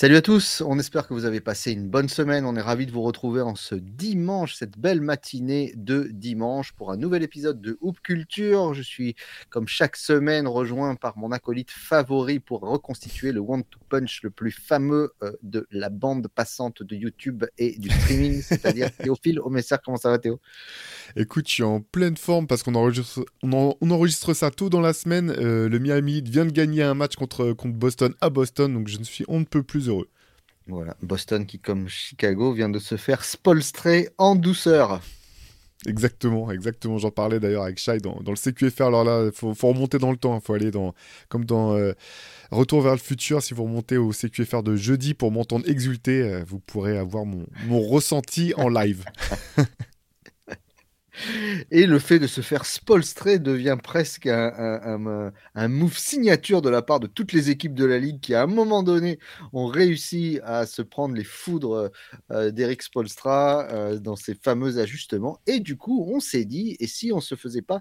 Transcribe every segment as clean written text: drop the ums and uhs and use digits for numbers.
Salut à tous, on espère que vous avez passé une bonne semaine. On est ravis de vous retrouver en ce dimanche, cette belle matinée de dimanche pour un nouvel épisode de Hoop Culture. Je suis, comme chaque semaine, rejoint par mon acolyte favori pour reconstituer le One to Punch le plus fameux de la bande passante de YouTube et du streaming, c'est-à-dire Théophile Omesser. Comment ça va, Théo? Écoute, je suis en pleine forme parce qu'on enregistre ça tôt dans la semaine. Le Miami Heat vient de gagner un match contre Boston à Boston, donc je ne suis on ne peut plus heureux. Voilà, Boston qui, comme Chicago, vient de se faire spolstrer en douceur. Exactement, exactement. J'en parlais d'ailleurs avec Shai dans le CQFR. Alors là, faut remonter dans le temps. Il faut aller comme dans Retour vers le futur. Si vous remontez au CQFR de jeudi pour m'entendre exulter, vous pourrez avoir mon ressenti en live. Et le fait de se faire spolstrer devient presque un move signature de la part de toutes les équipes de la Ligue qui, à un moment donné, ont réussi à se prendre les foudres d'Eric Spoelstra dans ces fameux ajustements. Et du coup, on s'est dit, et si on ne se faisait pas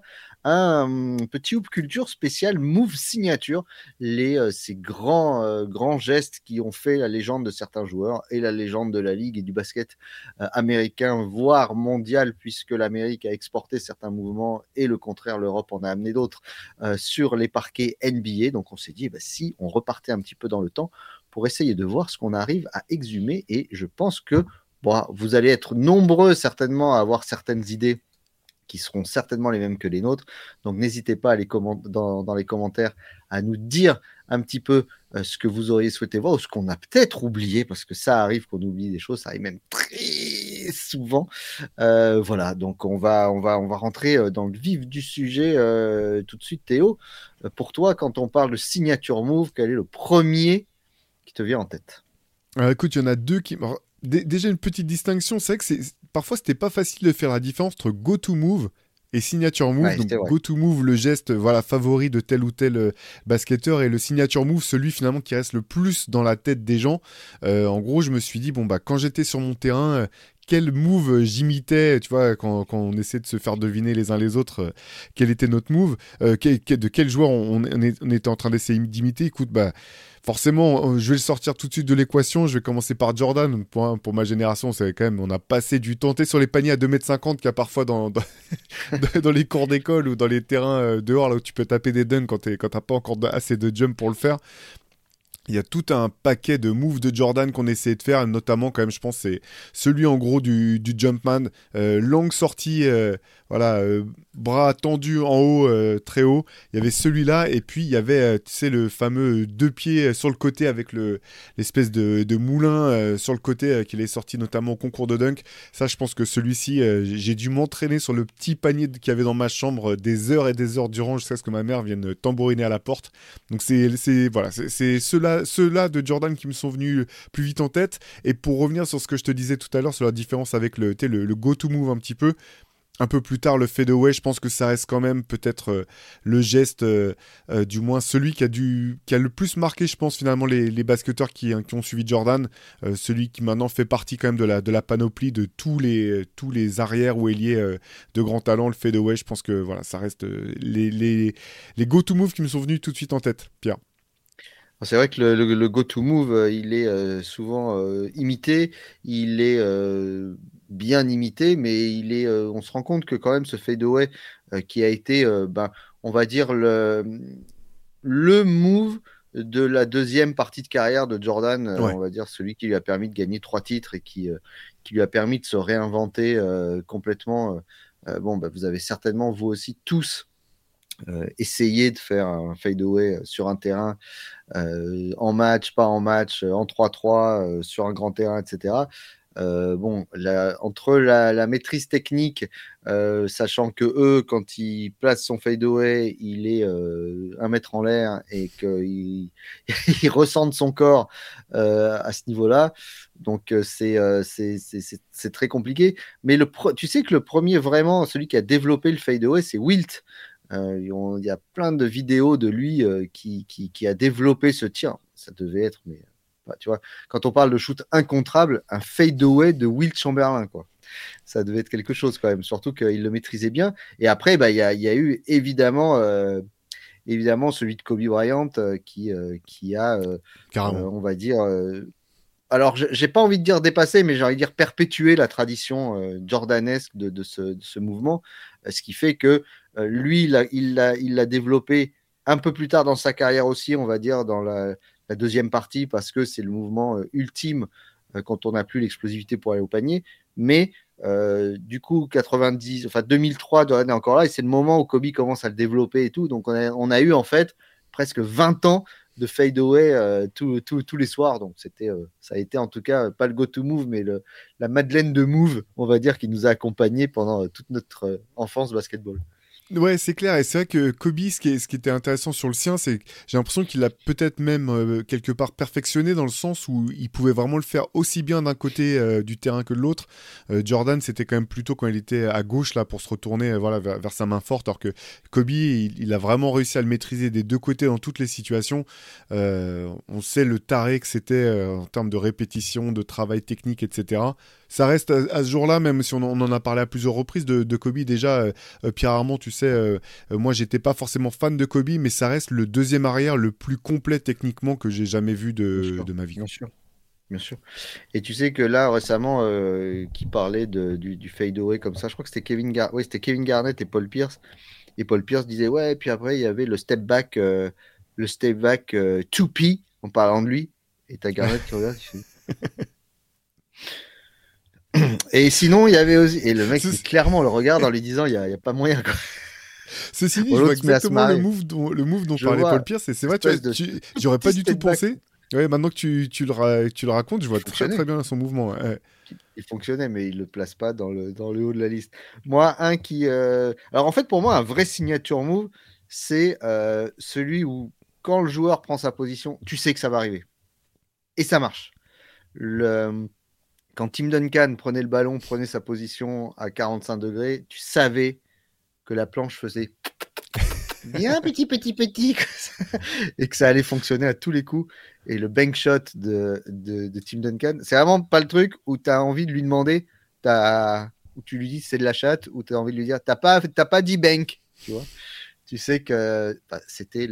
un petit Hoop Culture spécial move signature, ces grands gestes qui ont fait la légende de certains joueurs et la légende de la Ligue et du basket américain, voire mondial, puisque l'Amérique a exporté certains mouvements et le contraire, l'Europe en a amené d'autres sur les parquets NBA. Donc on s'est dit, si on repartait un petit peu dans le temps pour essayer de voir ce qu'on arrive à exhumer. Et je pense que vous allez être nombreux certainement à avoir certaines idées qui seront certainement les mêmes que les nôtres. Donc n'hésitez pas dans les commentaires à nous dire un petit peu ce que vous auriez souhaité voir ou ce qu'on a peut-être oublié, parce que ça arrive qu'on oublie des choses, ça arrive même très souvent. Voilà, donc on va rentrer dans le vif du sujet tout de suite. Théo, pour toi, quand on parle de signature move, quel est le premier qui te vient en tête? Écoute, il y en a deux qui. Alors, déjà une petite distinction, c'est vrai que parfois c'était pas facile de faire la différence entre go to move et signature move. Ouais, Donc c'est vrai. go to move, le geste voilà favori de tel ou tel basketteur, et le signature move, celui finalement qui reste le plus dans la tête des gens. En gros, je me suis dit bon bah quand j'étais sur mon terrain. Quel move j'imitais, tu vois, quand on essaie de se faire deviner les uns les autres quel était notre move, de quel joueur on était en train d'essayer d'imiter. Écoute, bah, forcément, je vais le sortir tout de suite de l'équation. Je vais commencer par Jordan. Pour ma génération, c'est quand même, on a passé du temps sur les paniers à 2,50 m qu'il y a parfois dans les cours d'école ou dans les terrains dehors, là où tu peux taper des dunks quand t'as pas encore assez de jump pour le faire. Il y a tout un paquet de moves de Jordan qu'on essayait de faire, notamment quand même, je pense, c'est celui en gros du Jumpman, longue sortie, voilà, bras tendus en haut, très haut. Il y avait celui-là, et puis il y avait, tu sais, le fameux deux pieds sur le côté avec l'espèce de moulin sur le côté qu'il est sorti notamment au concours de dunk. Ça, je pense que celui-ci, j'ai dû m'entraîner sur le petit panier qu'il y avait dans ma chambre des heures et des heures durant jusqu'à ce que ma mère vienne tambouriner à la porte. Donc voilà, c'est ceux-là de Jordan qui me sont venus plus vite en tête. Et pour revenir sur ce que je te disais tout à l'heure, sur la différence avec le go-to move un peu plus tard, le fadeaway, je pense que ça reste quand même peut-être le geste, du moins celui qui a le plus marqué, je pense, finalement, les basketteurs qui ont suivi Jordan. Celui qui maintenant fait partie quand même de la panoplie de tous les arrières ou ailiers de grand talent, le fadeaway. Je pense que voilà, ça reste les go-to moves qui me sont venus tout de suite en tête, Pierre. C'est vrai que le go-to move, il est souvent imité, il est bien imité, mais on se rend compte que quand même ce fadeaway qui a été, on va dire, le move de la deuxième partie de carrière de Jordan, Ouais. on va dire celui qui lui a permis de gagner 3 titres et qui lui a permis de se réinventer complètement. Vous avez certainement, vous aussi, tous essayé de faire un fadeaway sur un terrain en match, pas en match, en 3-3, sur un grand terrain, etc. Entre la maîtrise technique, sachant que eux, quand ils placent son fadeaway, il est 1 mètre en l'air et qu'il il ressente son corps à ce niveau-là. Donc, c'est très compliqué. Mais tu sais que le premier, vraiment, celui qui a développé le fadeaway, c'est Wilt. Il y a plein de vidéos de lui qui a développé ce tir. Ça devait être, mais tu vois, quand on parle de shoot incontrable, un fadeaway de Wilt Chamberlain, quoi. Ça devait être quelque chose quand même, surtout qu'il le maîtrisait bien. Et après, il y a eu évidemment celui de Kobe Bryant qui a, Carrément. on va dire, alors, j'ai pas envie de dire dépasser, mais j'ai envie de dire perpétuer la tradition jordanesque de ce mouvement, ce qui fait que lui, il l'a développé un peu plus tard dans sa carrière aussi, on va dire, dans la deuxième partie, parce que c'est le mouvement ultime quand on n'a plus l'explosivité pour aller au panier. Mais du coup, 2003, Jordan est encore là, et c'est le moment où Kobe commence à le développer et tout. Donc, on a eu en fait presque 20 ans de fade away tous les soirs. Donc, ça a été en tout cas pas le go-to move, mais la Madeleine de move, on va dire, qui nous a accompagnés pendant toute notre enfance basketball. Ouais, c'est clair. Et c'est vrai que Kobe, ce qui était intéressant sur le sien, c'est que j'ai l'impression qu'il l'a peut-être même quelque part perfectionné dans le sens où il pouvait vraiment le faire aussi bien d'un côté du terrain que de l'autre. Jordan, c'était quand même plutôt quand il était à gauche là pour se retourner voilà, vers sa main forte, alors que Kobe, il a vraiment réussi à le maîtriser des deux côtés dans toutes les situations. On sait le taré que c'était en termes de répétition, de travail technique, etc. Ça reste à ce jour-là, même si on en a parlé à plusieurs reprises de Kobe déjà. Pierre Armand, tu sais, moi j'étais pas forcément fan de Kobe, mais ça reste le deuxième arrière le plus complet techniquement que j'ai jamais vu de ma vie. Bien sûr, bien sûr. Et tu sais que là récemment, qui parlait du fade away comme ça, je crois que c'était Kevin Garnett et Paul Pierce. Et Paul Pierce disait ouais, et puis après il y avait le step back 2P en parlant de lui. Et t'as Garnett qui regarde, il fait... Et sinon, il y avait aussi. Et le mec, clairement, le regarde en lui disant il y a pas moyen. Quoi. Ceci dit, je vois exactement le move dont parlait Paul Pierce. Et c'est vrai, j'aurais pas du tout pensé. Ouais, maintenant que tu le racontes, je vois très très bien son mouvement. Ouais. Il fonctionnait, mais il le place pas dans le haut de la liste. Moi, un qui. Alors en fait, pour moi, un vrai signature move, c'est celui où, quand le joueur prend sa position, tu sais que ça va arriver. Et ça marche. Quand Tim Duncan prenait le ballon, prenait sa position à 45 degrés, tu savais que la planche faisait bien petit, et que ça allait fonctionner à tous les coups. Et le bank shot de Tim Duncan, c'est vraiment pas le truc où tu as envie de lui demander, où tu lui dis c'est de la chatte, où tu as envie de lui dire t'as pas dit bank, tu vois. Tu sais que c'était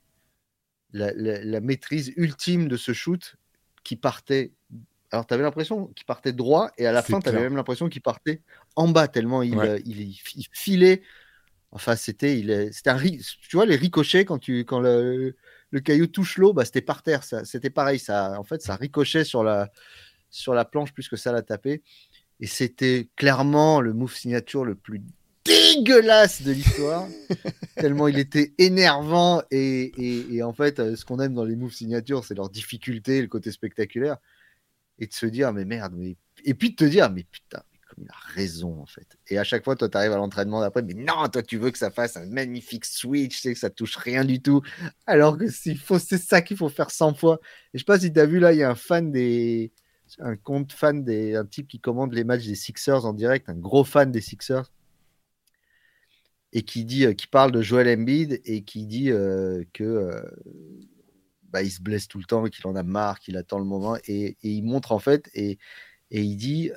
la maîtrise ultime de ce shoot qui partait. Alors, tu avais l'impression qu'il partait droit, et à la fin, tu avais même l'impression qu'il partait en bas, tellement il filait. Enfin, c'était tu vois, les ricochets, quand le caillou touche l'eau, bah, c'était par terre. C'était pareil. En fait, ça ricochait sur la planche plus que ça l'a tapé. Et c'était clairement le move signature le plus dégueulasse de l'histoire. Tellement il était énervant. Et en fait, ce qu'on aime dans les moves signatures, c'est leur difficulté, le côté spectaculaire. Et de se dire, mais merde, et puis de te dire, mais putain, mais comme il a raison, en fait. Et à chaque fois, toi, tu arrives à l'entraînement d'après, mais non, toi, tu veux que ça fasse un magnifique switch, tu sais que ça touche rien du tout. Alors que c'est ça qu'il faut faire 100 fois. Et je sais pas si tu as vu, là, il y a un compte fan un type qui commande les matchs des Sixers en direct, un gros fan des Sixers, et qui parle de Joel Embiid et qui dit que il se blesse tout le temps, qu'il en a marre, qu'il attend le moment, et il montre en fait, et il dit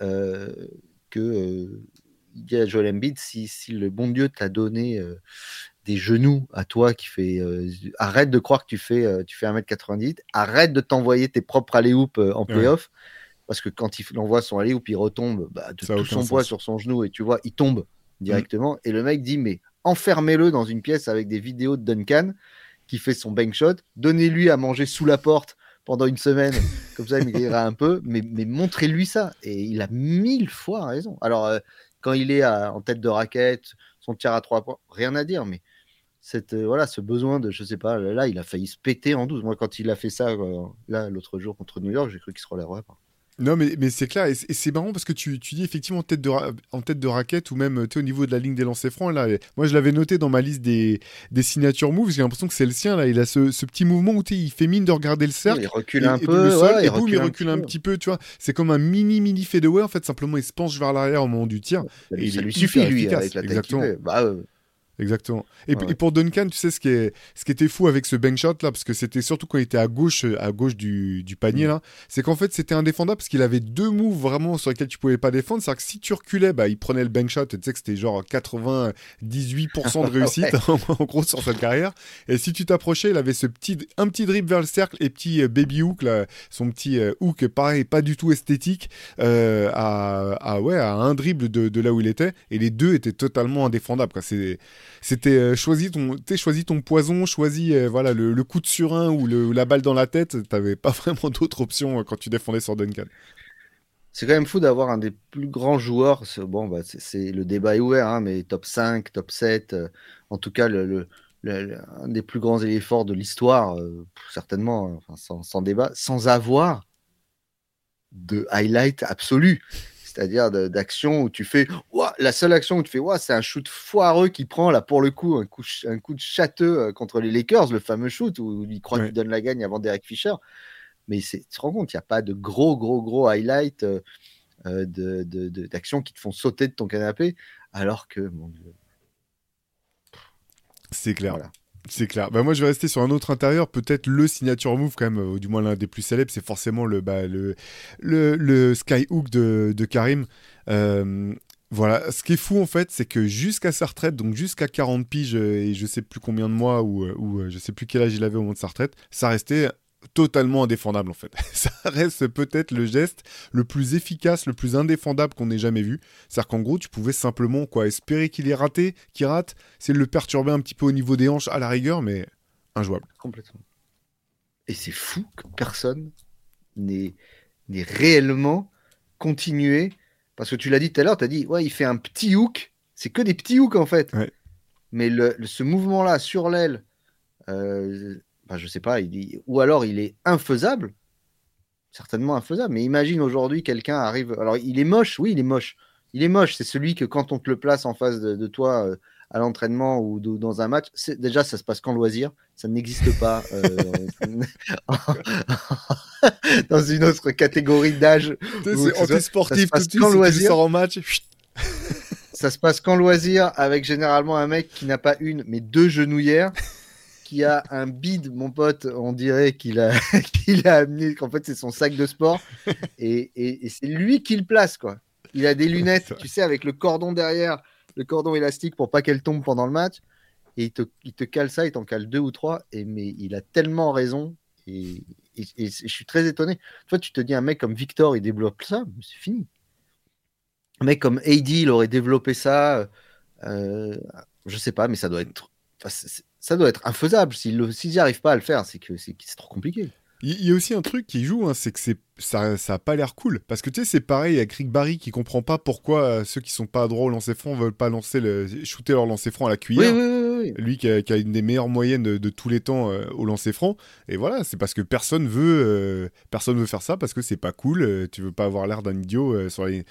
il dit à Joel Embiid, si le bon Dieu t'a donné des genoux à toi, qui fait arrête de croire que tu fais 1m90, arrête de t'envoyer tes propres alley-oop en playoff, parce que quand il envoie son alley-oop, il retombe de tout son poids sur son genou, et tu vois, il tombe directement, et le mec dit, mais enfermez-le dans une pièce avec des vidéos de Duncan qui fait son bank shot, donnez-lui à manger sous la porte pendant une semaine, comme ça il maigrira un peu, mais montrez-lui ça. Et il a 1000 fois raison. Alors, quand il est en tête de raquette, son tir à 3 points, rien à dire, mais ce besoin de, je sais pas, là, il a failli se péter en 12. Moi, quand il a fait ça, là, l'autre jour contre New York, j'ai cru qu'il se relèverait pas. Non, mais c'est clair, et c'est marrant parce que tu dis effectivement en tête de raquette, ou même au niveau de la ligne des lancers francs. Là, moi, je l'avais noté dans ma liste des signature moves. J'ai l'impression que c'est le sien. Là, il a ce petit mouvement où il fait mine de regarder le cercle. Il recule un peu, et boum, il recule un petit peu. Tu vois, c'est comme un mini fadeaway. En fait, simplement, il se penche vers l'arrière au moment du tir. Et ça lui suffit, lui, avec la tête. Exactement. Exactement. Ouais, Et ouais. pour Duncan, tu sais ce qui était fou avec ce bank shot là, parce que c'était surtout quand il était à gauche du panier Mm. là, c'est qu'en fait c'était indéfendable parce qu'il avait deux moves vraiment sur lesquels tu pouvais pas défendre. C'est-à-dire que si tu reculais, bah il prenait le bank shot. Et tu sais que c'était genre 98% de réussite Ouais. en gros sur sa carrière. Et si tu t'approchais, il avait un petit dribble vers le cercle et petit baby hook là, son petit hook pareil, pas du tout esthétique, ouais, à un dribble de là où il était. Et les deux étaient totalement indéfendables. Quoi. C'était choisis ton poison, choisis voilà, le coup de surin ou la balle dans la tête. T'avais pas vraiment d'autres options quand tu défendais sur Duncan. C'est quand même fou d'avoir un des plus grands joueurs. Bon, bah, le débat est ouvert, hein, mais top 5, top 7, en tout cas, un des plus grands éléphants de l'histoire, certainement, hein, enfin, sans débat, sans avoir de highlight absolu. C'est-à-dire d'action où tu fais, ouah, la seule action où tu fais, ouah, c'est un shoot foireux qui prend, là, pour le coup, un coup de châteux contre les Lakers, le fameux shoot où il croit Ouais. qu'il donne la gagne avant Derek Fisher. Mais tu te rends compte, il n'y a pas de gros highlight d'actions qui te font sauter de ton canapé, alors que, mon Dieu, C'est clair. voilà. C'est clair. Bah moi, je vais rester sur un autre intérieur. Peut-être le signature move, quand même, ou du moins l'un des plus célèbres, c'est forcément le skyhook de Karim. Euh, voilà. Ce qui est fou, en fait, c'est que jusqu'à sa retraite, donc jusqu'à 40 piges et je sais plus combien de mois, ou je sais plus quel âge il avait au moment de sa retraite, ça restait totalement indéfendable, en fait. Ça reste peut-être le geste le plus efficace, le plus indéfendable qu'on ait jamais vu. C'est-à-dire qu'en gros, tu pouvais simplement quoi, espérer qu'il ait raté, qu'il rate, c'est de le perturber un petit peu au niveau des hanches à la rigueur, mais injouable. Complètement. Et c'est fou que personne n'ait réellement continué. Parce que tu l'as dit tout à l'heure, tu as dit, ouais, il fait un petit hook. C'est que des petits hooks, en fait. Ouais. Mais ce mouvement-là, sur l'aile, bah, je sais pas, ou alors il est infaisable, certainement infaisable. Mais imagine aujourd'hui, quelqu'un arrive. Alors, il est moche, oui, il est moche. Il est moche, c'est celui que quand on te le place en face de toi à l'entraînement ou dans un match, déjà, ça se passe qu'en loisir. Ça n'existe pas dans une autre catégorie d'âge Tu sais, ou c'est que ce soit. Ça se anti-sportif tout passe de suite, qu'en si tu le loisir. sors en match. Chut. Ça se passe qu'en loisir avec généralement un mec qui n'a pas une, mais deux genouillères, qui a un bide, mon pote, on dirait qu'il a amené, qu'en fait c'est son sac de sport, et c'est lui qui le place, quoi. Il a des lunettes, C'est vrai. tu sais, avec le cordon derrière, le cordon élastique pour pas qu'elle tombe pendant le match, et il te cale ça, il t'en cale deux ou trois, mais il a tellement raison, et je suis très étonné. Toi, tu te dis, un mec comme Victor, il développe ça, mais c'est fini. Un mec comme AD, il aurait développé ça, euh, je sais pas, mais ça doit être, enfin, ça doit être infaisable. S'ils n'y arrivent pas à le faire, c'est trop compliqué. Il y a aussi un truc qui joue, hein, c'est que ça a pas l'air cool. Parce que tu sais, c'est pareil avec Rick Barry qui comprend pas pourquoi ceux qui sont pas droits au lancer franc veulent pas shooter leur lancer franc à la Oui, cuillère. oui, oui, oui. Lui qui a une des meilleures moyennes de tous les temps au lancer franc. Et voilà, c'est parce que personne veut faire ça parce que c'est pas cool. Tu veux pas avoir l'air d'un idiot sur les.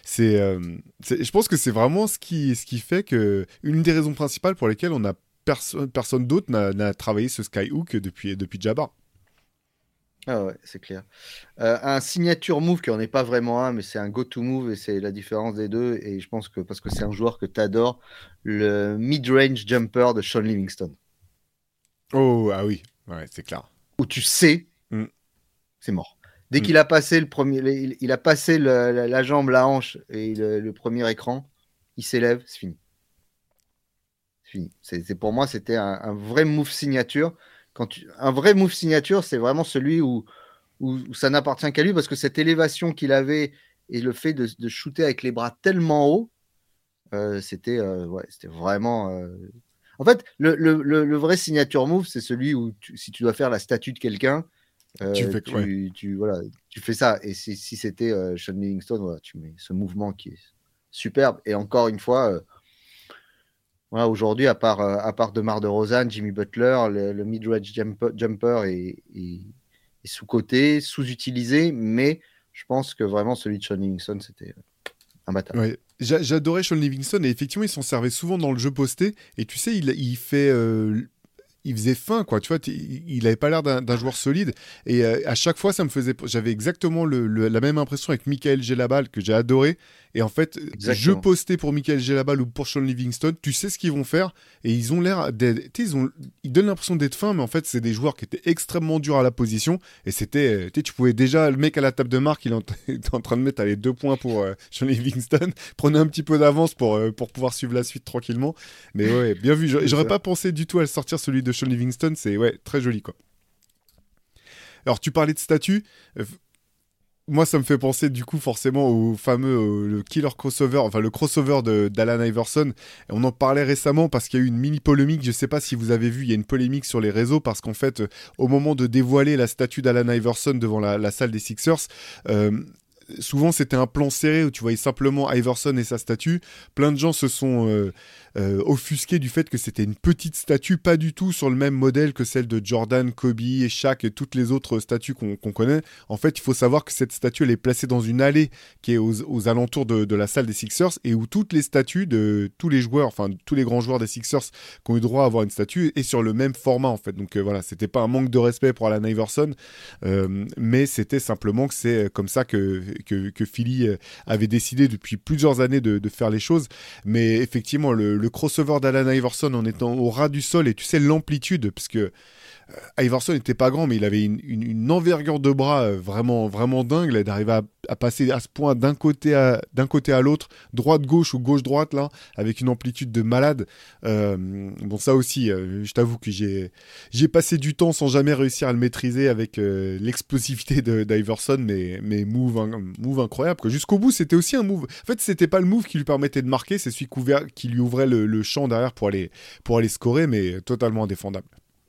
Je pense que c'est vraiment ce qui fait que une des raisons principales pour lesquelles on a personne d'autre n'a travaillé ce skyhook depuis Jabbar. Ah ouais, c'est clair. Un signature move qui en est pas vraiment un, mais c'est un go-to move et c'est la différence des deux. Et je pense que parce que c'est un joueur que tu adores, le mid-range jumper de Sean Livingston, Oh, ah oui, ouais, c'est clair. où tu sais, Mm, c'est mort. Dès mm. qu'il a passé le premier, il a passé la jambe, la hanche et le premier écran, il s'élève, c'est fini. C'est fini. Pour moi, c'était un vrai move signature. Un vrai move signature, c'est vraiment celui où ça n'appartient qu'à lui parce que cette élévation qu'il avait et le fait de shooter avec les bras tellement haut, c'était vraiment. En fait, le vrai signature move, c'est celui où si tu dois faire la statue de quelqu'un, Ouais. voilà, tu fais ça. Et si c'était Sean Livingston, voilà, tu mets ce mouvement qui est superbe. Et encore une fois, voilà, aujourd'hui, à part DeMar DeRozan, Jimmy Butler, le mid-range jumper est sous-coté, sous-utilisé, mais je pense que vraiment celui de Sean Livingston, c'était imbattable. Ouais. J'adorais Sean Livingston et effectivement il s'en servait souvent dans le jeu posté et tu sais il faisait fin quoi tu vois il avait pas l'air d'un joueur solide et à chaque fois ça me faisait j'avais exactement la même impression avec Michael Gelabal que j'ai adoré Et en fait, je Exactement. postais pour Michael Gelabal ou pour Sean Livingston, tu sais ce qu'ils vont faire, et ils ont l'air d'être, ils donnent l'impression d'être fins, mais en fait, c'est des joueurs qui étaient extrêmement durs à la position, et c'était, tu pouvais déjà, le mec à la table de marque, était en train de mettre allez, 2 points pour Sean Livingston, prenait un petit peu d'avance pour pouvoir suivre la suite tranquillement. Mais ouais, bien vu. C'est J'aurais ça. pas pensé du tout à le sortir celui de Sean Livingston, c'est ouais, très joli quoi. Alors tu parlais de statut, moi ça me fait penser du coup forcément au fameux le killer crossover, enfin le crossover d'Alan Iverson. Et on en parlait récemment parce qu'il y a eu une mini polémique, je sais pas si vous avez vu, il y a une polémique sur les réseaux parce qu'en fait au moment de dévoiler la statue d'Alan Iverson devant la salle des Sixers, euh, souvent c'était un plan serré où tu voyais simplement Iverson et sa statue. Plein de gens se sont offusqués du fait que c'était une petite statue, pas du tout sur le même modèle que celle de Jordan, Kobe et Shaq et toutes les autres statues qu'on connaît. En fait, il faut savoir que cette statue elle est placée dans une allée qui est aux alentours de la salle des Sixers et où toutes les statues de tous les joueurs, enfin tous les grands joueurs des Sixers qui ont eu droit à avoir une statue est sur le même format en fait. Donc voilà, c'était pas un manque de respect pour Alan Iverson, mais c'était simplement que c'est comme ça que Philly avait décidé depuis plusieurs années de faire les choses. Mais effectivement, le crossover d'Alan Iverson en étant au ras du sol, et tu sais l'amplitude, parce que Iverson n'était pas grand, mais il avait une envergure de bras vraiment, vraiment dingue, là, d'arriver à passer à ce point d'un côté à l'autre, droite-gauche ou gauche-droite, là, avec une amplitude de malade. Bon, ça aussi, je t'avoue que j'ai passé du temps sans jamais réussir à le maîtriser avec l'explosivité d'Iverson, mais move incroyable, quoi. Jusqu'au bout, c'était aussi un move. En fait, c'était pas le move qui lui permettait de marquer, c'est celui qui lui ouvrait le champ derrière pour aller scorer, mais totalement indéfendable.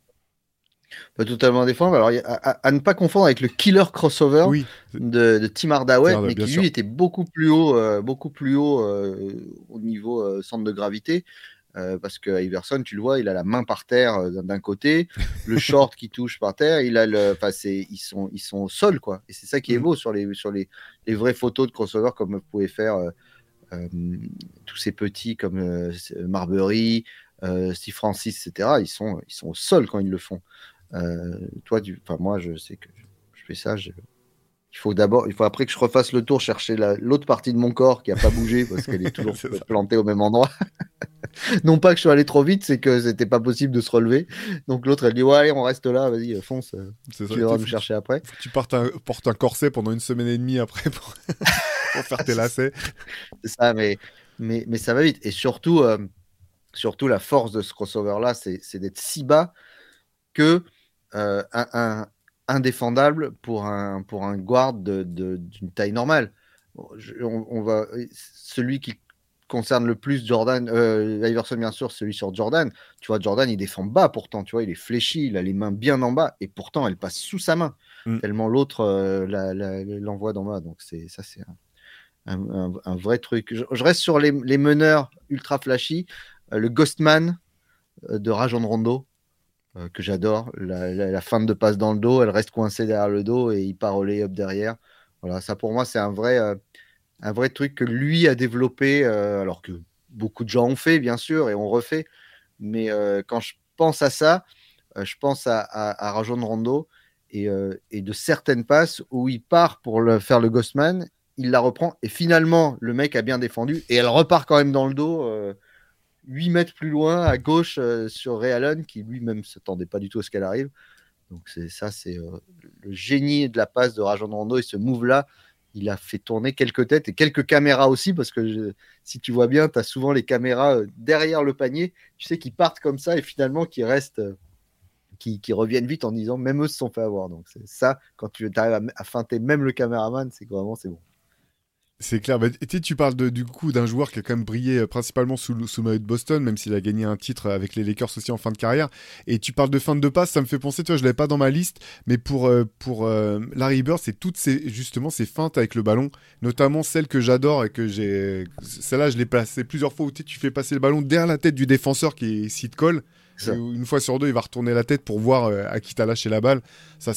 Pas totalement défendre. Alors, à ne pas confondre avec le killer crossover Oui, de Tim Hardaway, mais bien qui lui sûr. était beaucoup plus haut au niveau centre de gravité. Parce que Iverson, tu le vois, il a la main par terre d'un côté, le short qui touche par terre, enfin, ils sont au sol, quoi. Et c'est ça qui est Mm. beau sur les vraies photos de crossover, comme vous pouvez faire euh, tous ces petits comme Marbury, Steve Francis, etc. Ils sont au sol quand ils le font. Toi, enfin, moi, je sais que je fais ça. Il faut après que je refasse le tour chercher l'autre partie de mon corps qui n'a pas bougé parce qu'elle est toujours C'est ça. plantée au même endroit. Non pas que je suis allé trop vite, c'est que c'était pas possible de se relever. Donc l'autre, elle dit ouais, allez, on reste là, vas-y, fonce, C'est ça. tu Il viendras nous faut que chercher après. faut que tu portes un corset pendant une semaine et demie après pour faire tes c'est lacets. c'est ça, mais ça va vite. Et surtout, surtout la force de ce crossover-là, c'est d'être si bas que indéfendable pour un guard d'une taille normale. Bon, celui qui concerne le plus Jordan, Iverson bien sûr, celui sur Jordan. Tu vois, Jordan, il défend bas pourtant, tu vois, il est fléchi, il a les mains bien en bas, et pourtant, elle passe sous sa main, Mm. tellement l'autre l'envoie d'en bas. Donc, ça, c'est un vrai truc. Je reste sur les meneurs ultra flashy. Le Ghostman de Rajon Rondo, que j'adore. La fin de passe dans le dos, elle reste coincée derrière le dos et il part au lay-up derrière. Voilà, ça pour moi, c'est un vrai truc que lui a développé, alors que beaucoup de gens ont fait, bien sûr, et ont refait. Mais quand je pense à ça, je pense à Rajon Rondo et de certaines passes où il part pour faire le Ghostman, il la reprend et finalement, le mec a bien défendu et elle repart quand même dans le dos. 8 mètres plus loin, à gauche, sur Ray Allen, qui lui-même ne s'attendait pas du tout à ce qu'elle arrive. Donc c'est le génie de la passe de Rajon Rondo et ce move-là, il a fait tourner quelques têtes et quelques caméras aussi, parce que si tu vois bien, tu as souvent les caméras derrière le panier, tu sais, qui partent comme ça et finalement qui restent, qui reviennent vite en disant même eux se sont fait avoir. Donc c'est ça, quand tu arrives à feinter même le caméraman, c'est que vraiment c'est bon. C'est clair. Bah, tu parles du coup d'un joueur qui a quand même brillé principalement sous le maillot de Boston, même s'il a gagné un titre avec les Lakers aussi en fin de carrière. Et tu parles de fin de passe, ça me fait penser, tu vois, je l'avais pas dans ma liste, mais pour Larry Bird, c'est toutes justement ces feintes avec le ballon, notamment celle que j'adore et que celle-là, je l'ai passée plusieurs fois où tu fais passer le ballon derrière la tête du défenseur qui s'y te colle. Et Ça. une fois sur deux, il va retourner la tête pour voir à qui t'as lâché la balle. Ça,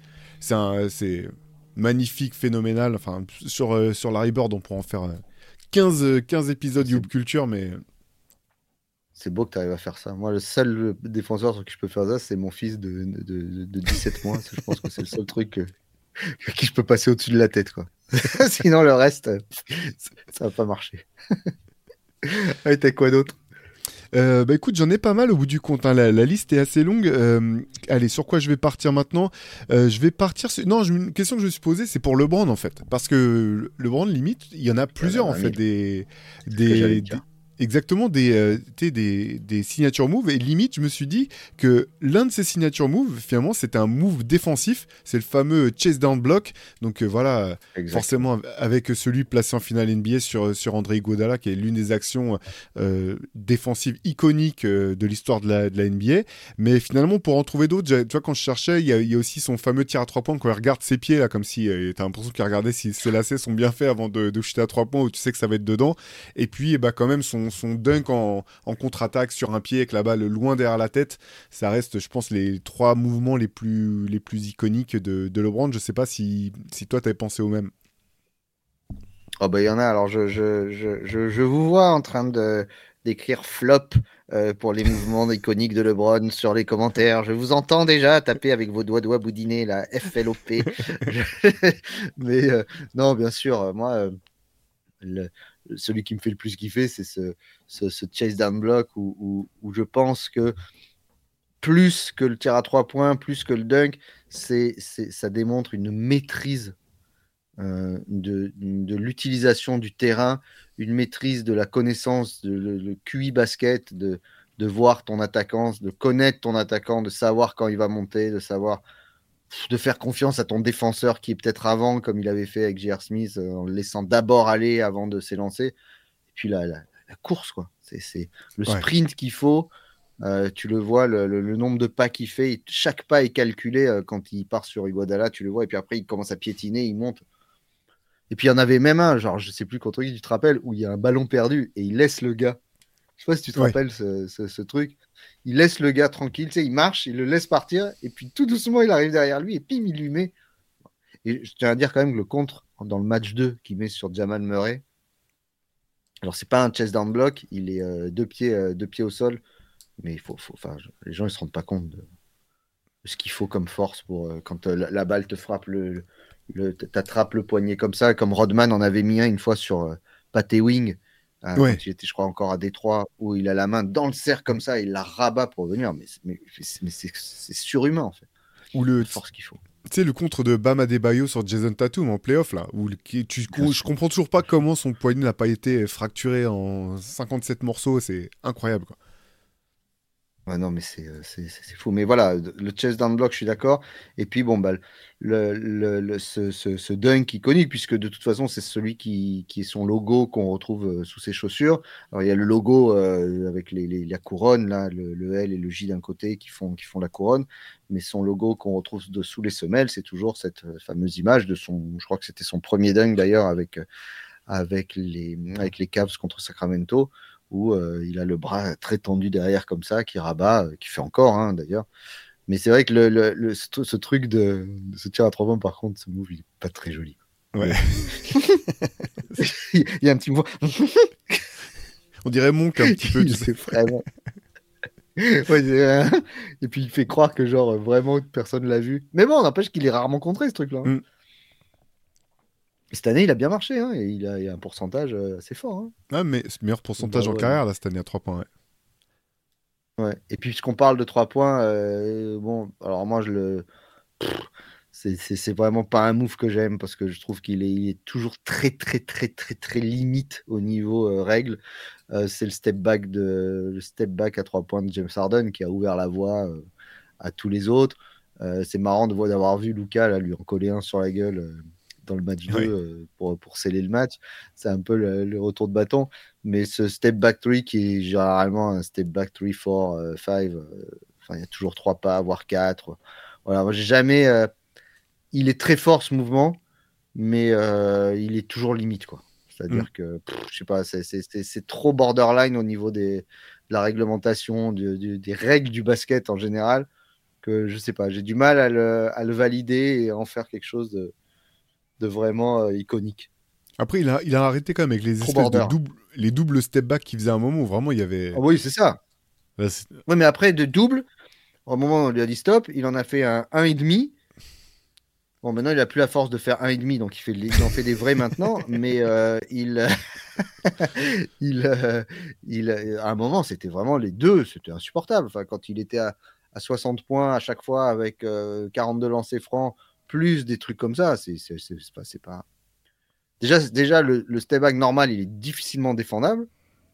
c'est magnifique, phénoménal. Enfin, sur Larry Bird, on pourrait en faire 15 épisodes C'est Youb Culture, mais C'est beau que tu arrives à faire ça. Moi, le seul défenseur sur qui je peux faire ça, c'est mon fils de 17 mois. Je pense que c'est le seul truc à qui je peux passer au-dessus de la tête, quoi. Sinon, le reste, ça va pas marcher. Allez, t'as quoi d'autre? Bah écoute, j'en ai pas mal au bout du compte, hein. La liste est assez longue. Allez, sur quoi je vais partir maintenant? Je vais partir sur... Non, une question que je me suis posée, c'est pour LeBron en fait. Parce que LeBron, limite, il y en a Il y en a plusieurs en 20 fait. 000. C'est ce que j'allais te dire. Exactement, tu sais, des signature moves. Et limite, je me suis dit que l'un de ces signature moves, finalement, c'était un move défensif. C'est le fameux chase down block. Donc voilà, Exactement. forcément, avec celui placé en finale NBA sur André Iguodala, qui est l'une des actions défensives iconiques de l'histoire de la NBA. Mais finalement, pour en trouver d'autres, tu vois, quand je cherchais, il y a aussi son fameux tir à 3 points quand il regarde ses pieds, là, comme si t'as l'impression qu'il regardait si ses lacets sont bien faits avant de shooter à 3 points, où tu sais que ça va être dedans. Et puis, bah, quand même, son dunk en contre-attaque sur un pied avec la balle loin derrière la tête, ça reste, je pense, les 3 mouvements les plus iconiques de LeBron. Je sais pas si toi, t'avais pensé au même. Oh bah il y en a. Alors je vous vois en train d'écrire flop pour les mouvements iconiques de LeBron sur les commentaires. Je vous entends déjà taper avec vos doigts boudinés la FLOP. Mais non, bien sûr, moi le- celui qui me fait le plus kiffer, c'est ce chase down block où je pense que plus que le tir à 3 points, plus que le dunk, ça démontre une maîtrise de l'utilisation du terrain, une maîtrise de la connaissance, le QI basket, de voir ton attaquant, de connaître ton attaquant, de savoir quand il va monter, de savoir de faire confiance à ton défenseur qui est peut-être avant, comme il avait fait avec J.R. Smith, en le laissant d'abord aller avant de s'élancer. Et puis la course, quoi. C'est le Ouais. sprint qu'il faut. Tu le vois, le nombre de pas qu'il fait, chaque pas est calculé quand il part sur Iguodala, tu le vois, et puis après il commence à piétiner, il monte. Et puis il y en avait même un, genre je sais plus contre qui tu te rappelles, où il y a un ballon perdu et il laisse le gars. Je sais pas si tu te Ouais. rappelles ce truc. Il laisse le gars tranquille, tu sais, il marche, il le laisse partir, et puis tout doucement il arrive derrière lui et pim, il lui met. Et je tiens à dire quand même que le contre dans le match 2 qu'il met sur Jamal Murray, alors c'est pas un chest down block, il est deux pieds au sol, mais enfin, les gens ils se rendent pas compte de ce qu'il faut comme force pour quand la balle te frappe t'attrapes le poignet comme ça, comme Rodman en avait mis un une fois sur Pat Ewing Ouais. quand il était, je crois, encore à Détroit, où il a la main dans le cercle comme ça, il la rabat pour venir, mais c'est surhumain en fait, Ou la le, tu force qu'il faut. sais, le contre de Bam Adebayo sur Jason Tatum en playoff, là, Bien je sûr, comprends toujours pas comment son poignet n'a pas été fracturé en 57 morceaux, c'est incroyable, quoi. ouais, non, mais c'est fou. Mais voilà, le chest down block, je suis d'accord. Et puis, bon, bah, ce dunk iconique, puisque de toute façon, c'est celui qui est son logo qu'on retrouve sous ses chaussures. Alors, il y a le logo avec la couronne, là, le L et le J d'un côté qui font la couronne. Mais son logo qu'on retrouve dessous les semelles, c'est toujours cette fameuse image de je crois que c'était son premier dunk d'ailleurs avec les Cavs contre Sacramento, où il a le bras très tendu derrière comme ça, qui rabat, qui fait encore hein, d'ailleurs. Mais c'est vrai que ce truc de ce tir à 3 points, par contre, ce move, il est pas très joli. Ouais. Mais bon. Il y a un petit mouvement. On dirait Monk un petit peu, tu Il sais. est vraiment. Ouais, et puis il fait croire que genre vraiment personne l'a vu. Mais bon, n'empêche qu'il est rarement contré ce truc-là, hein. Mm. Et cette année, il a bien marché, hein, et il a un pourcentage assez fort, hein. Ah, mais meilleur Donc, pourcentage en bravo à lui. carrière, là, cette année à 3 points, ouais. Ouais. Et puis, puisqu'on parle de 3 points, bon, alors moi, c'est vraiment pas un move que j'aime parce que je trouve il est toujours très, très, très, très, très limite au niveau règle. C'est le step back à 3 points de James Harden qui a ouvert la voie à tous les autres. C'est marrant d'avoir vu Luka là, lui en coller un sur la gueule dans le match 2 Ouais. pour sceller le match. C'est un peu le retour de bâton. Mais ce step back 3 qui est généralement un step back 3, 4, 5, enfin, il y a toujours 3 pas, voire 4. Voilà, moi j'ai jamais. Il est très fort ce mouvement, mais il est toujours limite, quoi. Mm. C'est-à-dire que, je sais pas, c'est trop borderline au niveau de la réglementation, des règles du basket en général, que je sais pas, j'ai du mal à le valider et à en faire quelque chose de vraiment iconique. Après, il a arrêté quand même avec les Trop espèces de border. doubles step back qu'il faisait à un moment où vraiment il y Ah avait. oui, c'est ça. Là, Oui, mais après, de double, au moment où on lui a dit stop, il en a fait un 1,5. Bon, maintenant, il a plus la force de faire 1,5, donc il en fait des vrais maintenant, mais il, à un moment, c'était vraiment les deux, c'était insupportable. Enfin, quand il était à 60 points à chaque fois avec 42 lancers francs, plus des trucs comme ça, c'est pas. Déjà le step back normal, il est difficilement défendable.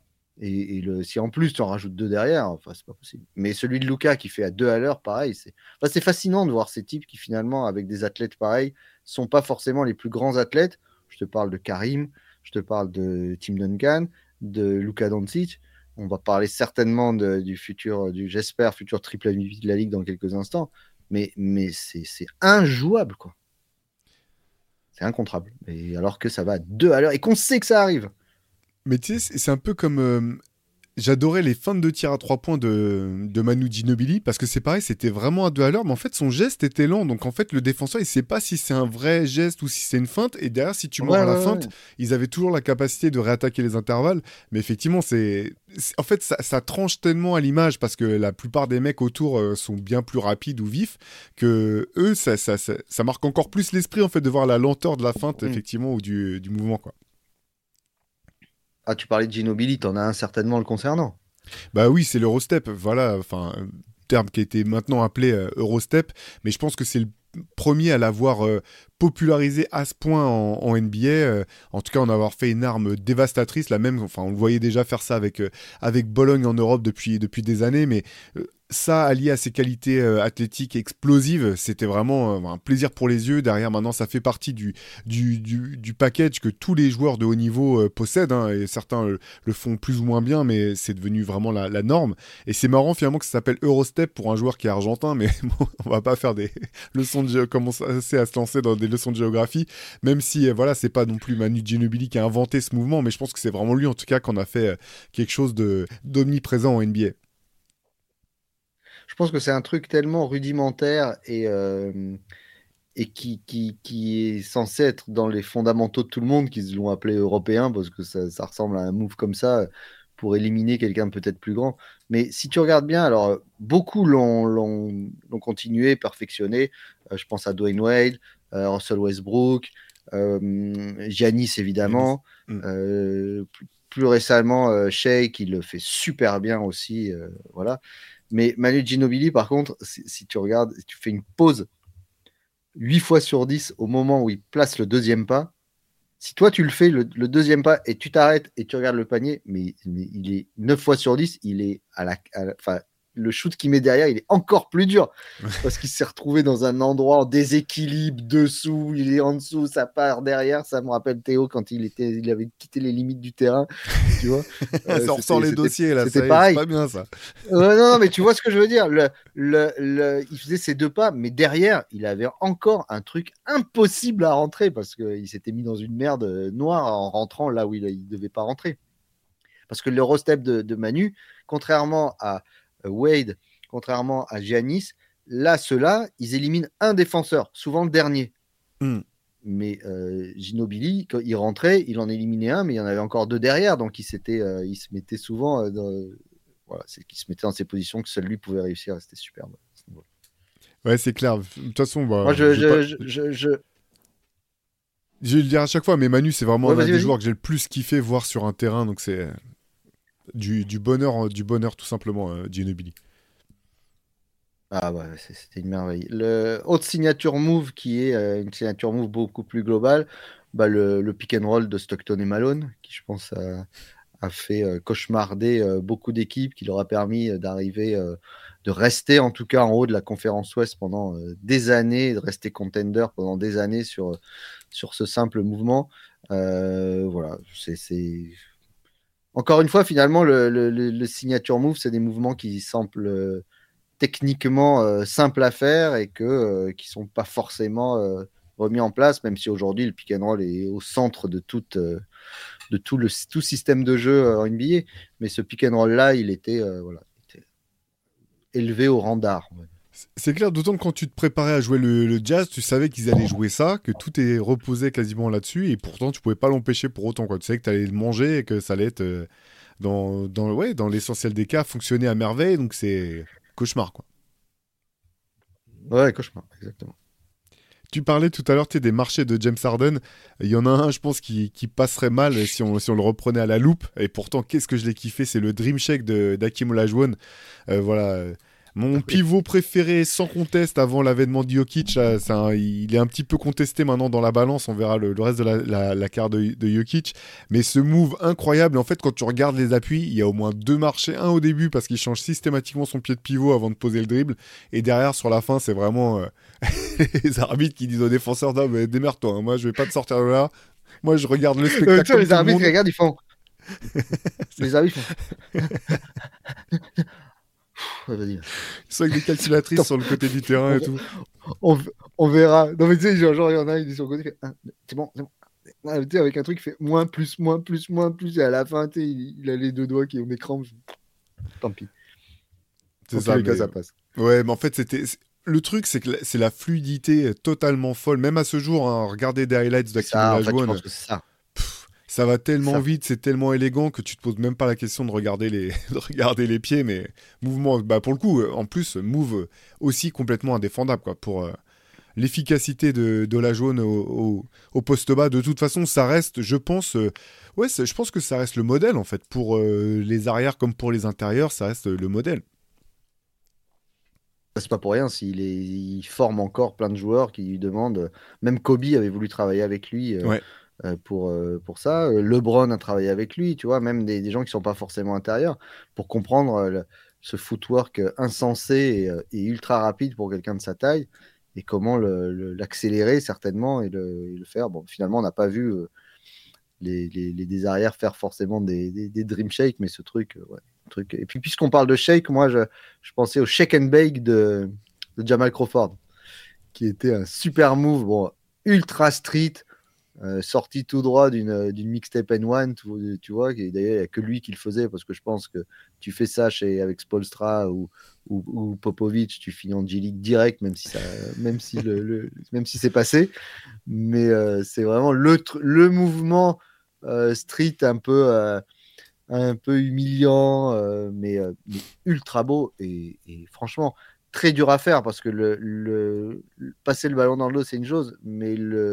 Si en plus tu en rajoutes deux derrière, enfin, c'est pas possible. Mais celui de Luka qui fait à 2 à l'heure, pareil, c'est fascinant de voir ces types qui finalement, avec des athlètes pareils, sont pas forcément les plus grands athlètes. Je te parle de Karim, je te parle de Tim Duncan, de Luka Doncic. On va parler certainement du futur, j'espère, futur triple MVP de la Ligue dans quelques instants. Mais c'est injouable, quoi. C'est incontrable. Et alors que ça va à 2 à l'heure et qu'on sait que ça arrive. Mais tu sais, c'est un peu comme j'adorais les feintes de tir à 3 points de Manu Ginobili parce que c'est pareil, c'était vraiment à 2 à l'heure, mais en fait son geste était lent. Donc en fait, le défenseur il sait pas si c'est un vrai geste ou si c'est une feinte. Et derrière, si tu mords Ouais, à la ouais, feinte, ouais. ils avaient toujours la capacité de réattaquer les intervalles. Mais effectivement, en fait, ça tranche tellement à l'image parce que la plupart des mecs autour sont bien plus rapides ou vifs que eux, ça marque encore plus l'esprit en fait de voir la lenteur de la feinte, Mm. effectivement, ou du mouvement, quoi. Ah, tu parlais de Ginobili, t'en as un certainement le concernant. Bah oui, c'est l'Eurostep, voilà, enfin, terme qui a été maintenant appelé Eurostep, mais je pense que c'est le premier à l'avoir popularisé à ce point en NBA, en tout cas en avoir fait une arme dévastatrice, la même, enfin on le voyait déjà faire ça avec Bologne en Europe depuis des années, mais ça allié à ses qualités athlétiques explosives, c'était vraiment un plaisir pour les yeux. Derrière, maintenant, ça fait partie du package que tous les joueurs de haut niveau possèdent, hein, et certains le font plus ou moins bien, mais c'est devenu vraiment la norme. Et c'est marrant finalement que ça s'appelle Eurostep pour un joueur qui est argentin, mais bon, on va pas faire des leçons commencer à se lancer dans des leçons de géographie, même si voilà, c'est pas non plus Manu Ginobili qui a inventé ce mouvement, mais je pense que c'est vraiment lui en tout cas qu'on a fait quelque chose d'omniprésent en NBA. Je pense que c'est un truc tellement rudimentaire et qui est censé être dans les fondamentaux de tout le monde, qu'ils l'ont appelé européen, parce que ça ressemble à un move comme ça pour éliminer quelqu'un de peut-être plus grand. Mais si tu regardes bien, alors beaucoup l'ont continué, perfectionné. Je pense à Dwayne Wade, Russell Westbrook, Giannis Yanis. évidemment. Mm. Plus récemment, Shea qui le fait super bien aussi. Voilà. Mais Manu Ginobili, par contre, si tu regardes, si tu fais une pause 8 fois sur 10 au moment où il place le deuxième pas, si toi tu le fais le deuxième pas et tu t'arrêtes et tu regardes le panier, mais il est 9 fois sur 10, il est enfin, le shoot qu'il met derrière, il est encore plus dur parce qu'il s'est retrouvé dans un endroit en déséquilibre dessous, il est en dessous, ça part derrière. Ça me rappelle Théo quand il avait quitté les limites du terrain, tu vois. Ça ressort les dossiers là, C'était ça y est, c'est pareil. pas bien ça. Non, mais tu vois ce que je veux dire. Il faisait ses deux pas, mais derrière, il avait encore un truc impossible à rentrer parce qu'il s'était mis dans une merde noire en rentrant là où il ne devait pas rentrer. Parce que l'Eurostep de Manu, contrairement à Wade, contrairement à Giannis, là, ceux-là, ils éliminent un défenseur, souvent le dernier. Mm. Mais Ginobili, quand il rentrait, il en éliminait un, mais il y en avait encore deux derrière, donc il se mettait souvent voilà, c'est qu'il se mettait dans ces positions que seul lui pouvait réussir. C'était superbe. Ouais, c'est clair. De toute façon, Moi, bah, je vais le dire à chaque fois, mais Manu, c'est vraiment Ouais, l'un vas-y, des vas-y. joueurs que j'ai le plus kiffé voir sur un terrain, donc c'est du bonheur tout simplement, Ginobili. Ah ouais, c'était une merveille. Le autre signature move qui est une signature move beaucoup plus globale, bah, le pick and roll de Stockton et Malone, qui je pense a fait cauchemarder beaucoup d'équipes, qui leur a permis d'arriver, de rester en tout cas en haut de la conférence Ouest pendant des années, de rester contender pendant des années sur ce simple mouvement. Voilà, encore une fois, finalement, le signature move, c'est des mouvements qui semblent techniquement simples à faire et qui sont pas forcément remis en place, même si aujourd'hui le pick and roll est au centre de tout système de jeu en NBA. Mais ce pick and roll là, il était, voilà, il était élevé au rang d'art. Ouais. C'est clair, d'autant que quand tu te préparais à jouer le jazz, tu savais qu'ils allaient jouer ça, que tout est reposé quasiment là-dessus, et pourtant tu pouvais pas l'empêcher pour autant, quoi. Tu savais que tu allais le manger et que ça allait être, ouais, dans l'essentiel des cas, fonctionner à merveille, donc c'est cauchemar, quoi. Ouais, cauchemar, exactement. Tu parlais tout à l'heure des marchés de James Harden. Il y en a un, je pense, qui passerait mal si on le reprenait à la loupe. Et pourtant, qu'est-ce que je l'ai kiffé, c'est le Dream Shake d'Hakeem Olajuwon. Voilà. Mon Oui. pivot préféré, sans conteste, avant l'avènement de Jokic, là, il est un petit peu contesté maintenant dans la balance. On verra le reste de la carte de Jokic. Mais ce move incroyable, en fait, quand tu regardes les appuis, il y a au moins deux marchés. Un au début, parce qu'il change systématiquement son pied de pivot avant de poser le dribble. Et derrière, sur la fin, c'est vraiment les arbitres qui disent aux défenseurs: non, mais démerde-toi, hein, moi, je vais pas te sortir de là. Moi, je regarde le Tu spectacle vois, comme les tout le arbitres, ils monde. regardent, ils font. Les arbitres font. Vas-y. Ils sont avec des calculatrices Attends, sur le côté du terrain et on, tout. on, on verra. Non, mais tu sais, genre, il y en a, il est sur le côté, il fait, ah, c'est bon, c'est bon. Ah, tu sais, avec un truc qui fait moins, plus, moins, plus, moins, plus, et à la fin, tu sais, il a les deux doigts qui ont écran. Tant pis. C'est Dans tous ça, les cas, mais ça passe. ouais, mais en fait, le truc, c'est que c'est la fluidité totalement folle. Même à ce jour, hein, regardez des highlights C'est d'Hakeem ça, en fait, je Olajuwon, pense que c'est ça. ça va C'est tellement ça. vite, c'est tellement élégant que tu te poses même pas la question de regarder de regarder les pieds, mais mouvement, bah pour le coup, en plus, move aussi complètement indéfendable, quoi, pour l'efficacité de Olajuwon au poste bas. De toute façon, ça reste, je pense, ouais, je pense que ça reste le modèle, en fait, pour les arrières comme pour les intérieurs, ça reste le modèle. C'est pas pour rien il forme encore plein de joueurs qui lui demandent. Même Kobe avait voulu travailler avec lui Ouais. pour ça. LeBron a travaillé avec lui, tu vois, même des gens qui sont pas forcément intérieurs, pour comprendre ce footwork insensé et ultra rapide pour quelqu'un de sa taille, et comment l'accélérer certainement et le faire. Bon, finalement, on n'a pas vu des arrières faire forcément des dream shake, mais ce truc, ouais, truc. Et puis, puisqu'on parle de shake, moi, je pensais au shake and bake de Jamal Crawford, qui était un super move, bon, ultra street, sorti tout droit d'une mixtape N1, tu vois, et d'ailleurs, il n'y a que lui qui le faisait, parce que je pense que tu fais ça avec Spolstra ou Popovic, tu finis en G-League direct, même si c'est passé. Mais c'est vraiment le mouvement street un peu humiliant, mais ultra beau et franchement très dur à faire parce que passer le ballon dans le dos, c'est une chose, mais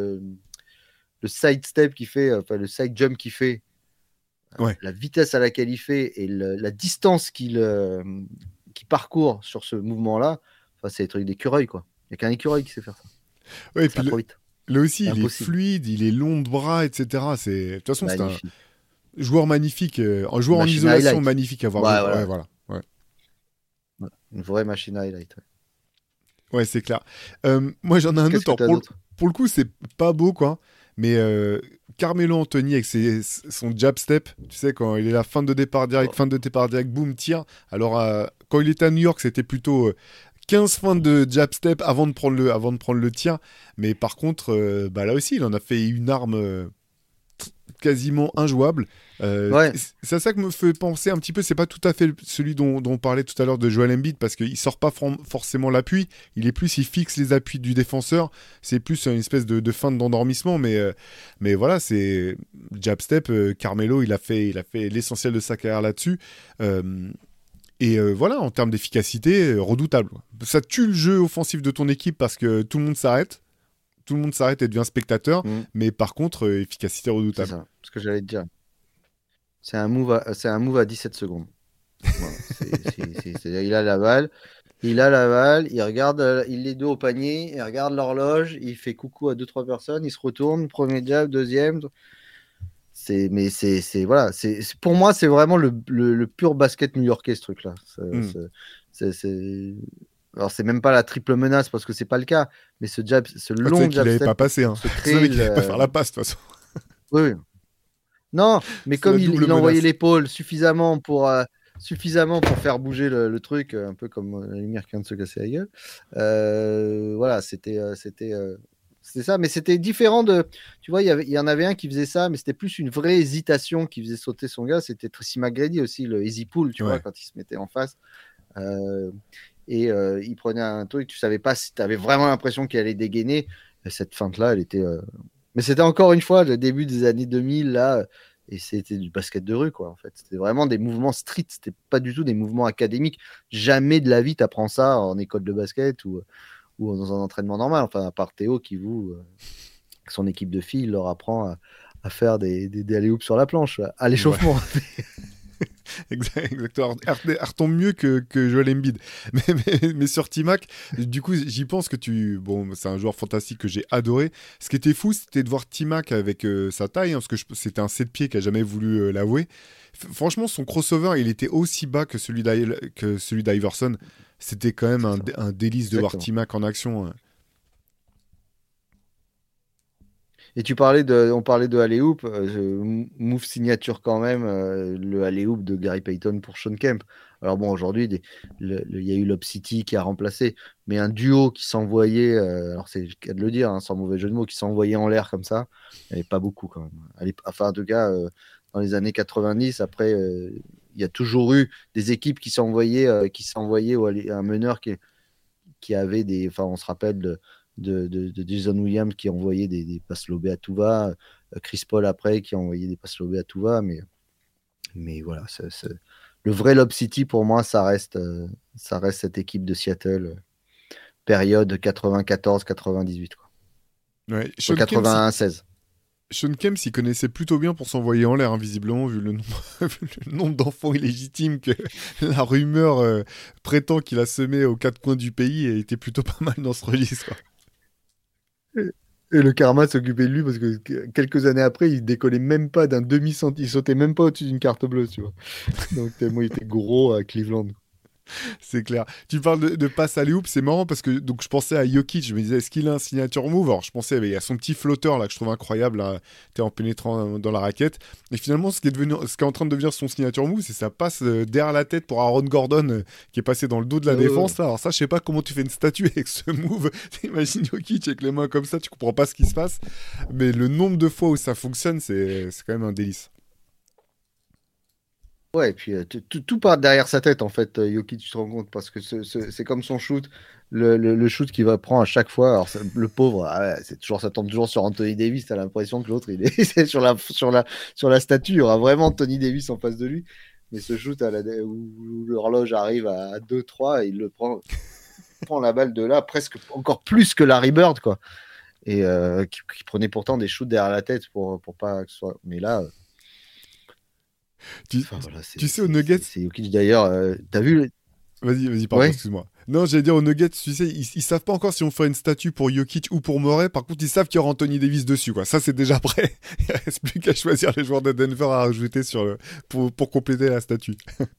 le side step qu'il fait, enfin le side jump qu'il fait, Ouais. la vitesse à laquelle il fait et la distance qu'il parcourt sur ce mouvement-là, enfin, c'est des trucs d'écureuil, quoi. Il n'y a qu'un écureuil qui sait faire ça. Ouais, et Ça puis va trop vite. là aussi, C'est il est impossible. fluide, il est long de bras, etc. De toute façon, c'est un Magnifique. joueur magnifique, un joueur en Machine à isolation highlight. magnifique à voir jouer. Ouais, Ouais, voilà. voilà. Ouais, Une vraie machine à highlight. Ouais. ouais, c'est clair. Moi, j'en ai un Qu'est-ce autre. que Alors, tu as d'autre? pour le coup, c'est pas beau, quoi. Mais Carmelo Anthony avec son jab step, tu sais, quand il est là, Oh. fin de départ direct, boum, tir. Alors, quand il était à New York, c'était plutôt 15 feintes de jab step avant de prendre le tir. Mais par contre, bah, là aussi, il en a fait une arme quasiment injouable. Ouais, C'est à ça que me fait penser un petit peu, c'est pas tout à fait celui dont on parlait tout à l'heure de Joel Embiid, parce qu'il sort pas forcément l'appui, il fixe les appuis du défenseur, c'est plus une espèce de feinte d'endormissement, mais voilà, c'est jab step, Carmelo, il a fait l'essentiel de sa carrière là-dessus. Voilà, en termes d'efficacité, redoutable. Ça tue le jeu offensif de ton équipe parce que tout le monde s'arrête et devient spectateur, mm, mais par contre, efficacité c'est redoutable. ça. Ce que j'allais te dire. C'est un move à 17 secondes. Voilà. C'est-à-dire, il regarde, il est dos au panier, il regarde l'horloge, il fait coucou à deux, trois personnes, il se retourne, premier jab, deuxième. Voilà. Pour moi, c'est vraiment le pur basket new-yorkais, ce truc-là. Hmm. Alors, c'est même pas la triple menace parce que c'est pas le cas, mais ce Ah, tu sais long qu'il jab avait step pas passé, pour hein. se Tu savais créer qu'il allait pas faire la passe, de toute façon. Oui, oui. Non, mais C'est la comme il, double il envoyait menace. l'épaule suffisamment pour faire bouger le truc, un peu comme la lumière qui vient de se casser la gueule. Voilà, c'était ça. Mais c'était différent de. Tu vois, il y en avait un qui faisait ça, mais c'était plus une vraie hésitation qui faisait sauter son gars. C'était Tracy McGrady aussi, le easy pull, tu vois, Ouais. quand il se mettait en face. Euh, il prenait un truc, tu savais pas si tu avais vraiment l'impression qu'il allait dégainer. Et cette feinte-là, elle était. Mais c'était encore une fois le début des années 2000, là. Et c'était du basket de rue, quoi, en fait. C'était vraiment des mouvements street. C'était pas du tout des mouvements académiques. Jamais de la vie, t'apprends ça en école de basket ou dans un entraînement normal. Enfin, à part Théo qui son équipe de filles leur apprend à faire des alley-oops sur la planche, à Ouais. l'échauffement. Exactement. Elle retombe mieux que Joel Embiid. Mais sur T-Mac, du coup, j'y pense que Bon, c'est un joueur fantastique que j'ai adoré. Ce qui était fou, c'était de voir T-Mac avec sa taille, hein, parce que c'était un 7 pieds qui a jamais voulu l'avouer. Franchement, son crossover, il était aussi bas que celui d'Iverson. C'était quand même C'est ça, un délice de voir exactement. T-Mac en action. Et on parlait de alley-oop, move signature quand même, le alley-oop de Gary Payton pour Sean Kemp. Alors bon, aujourd'hui, il y a eu Lob City qui a remplacé, mais un duo qui s'envoyait, alors c'est le cas de le dire, hein, sans mauvais jeu de mots, qui s'envoyait en l'air comme ça, il n'y avait pas beaucoup quand même. Enfin, en tout cas, dans les années 90, après, il y a toujours eu des équipes qui s'envoyaient à un meneur qui avait des. Enfin, on se rappelle de Jason Williams qui envoyait des passes lobées à tout va, Chris Paul après qui envoyait des passes lobées à tout va, mais voilà, le vrai Lob City pour moi, ça reste cette équipe de Seattle, période 94-98, quoi. Ouais. 81-16. Sean Kemp s'y connaissait plutôt bien pour s'envoyer en l'air, hein, visiblement, vu le nombre, vu le nombre d'enfants illégitimes que la rumeur prétend qu'il a semé aux quatre coins du pays et était plutôt pas mal dans ce registre, quoi. Et le karma s'occupait de lui parce que quelques années après, il décollait même pas d'un demi-centimètre, il sautait même pas au-dessus d'une carte bleue, tu vois. Donc tellement il était gros à Cleveland. C'est clair. Tu parles de passe à hoop, c'est marrant parce que donc je pensais à Jokic, je me disais est-ce qu'il a un signature move? Alors je pensais il y a son petit flotteur là que je trouve incroyable là, en pénétrant dans la raquette. Et finalement ce qui est en train de devenir son signature move, c'est sa passe derrière la tête pour Aaron Gordon qui est passé dans le dos de la défense là. Alors ça je sais pas comment tu fais une statue avec ce move. T'imagines Jokic avec les mains comme ça, tu comprends pas ce qui se passe. Mais le nombre de fois où ça fonctionne, c'est quand même un délice. Ouais, et puis tout part derrière sa tête, en fait, Jokic, tu te rends compte, parce que c'est comme son shoot, le shoot qu'il va prendre à chaque fois. Alors, le pauvre, ah ouais, ça tombe toujours sur Anthony Davis. T'as l'impression que l'autre, il est c'est sur la statue. Il y aura vraiment Anthony Davis en face de lui. Mais ce shoot où l'horloge arrive à 2-3, il prend la balle de là, presque encore plus que Larry Bird, quoi. Et qui prenait pourtant des shoots derrière la tête pour pas que ce soit. Mais là. Tu, Enfin voilà, tu sais, aux Nuggets, c'est Jokic d'ailleurs. T'as vu vas-y, pardon, Ouais. excuse-moi. Non, j'allais dire aux Nuggets, tu sais, ils savent pas encore si on fait une statue pour Jokic ou pour Murray. Par contre, ils savent qu'il y aura Anthony Davis dessus, quoi. Ça, c'est déjà prêt. Il reste plus qu'à choisir les joueurs de Denver à rajouter pour compléter la statue.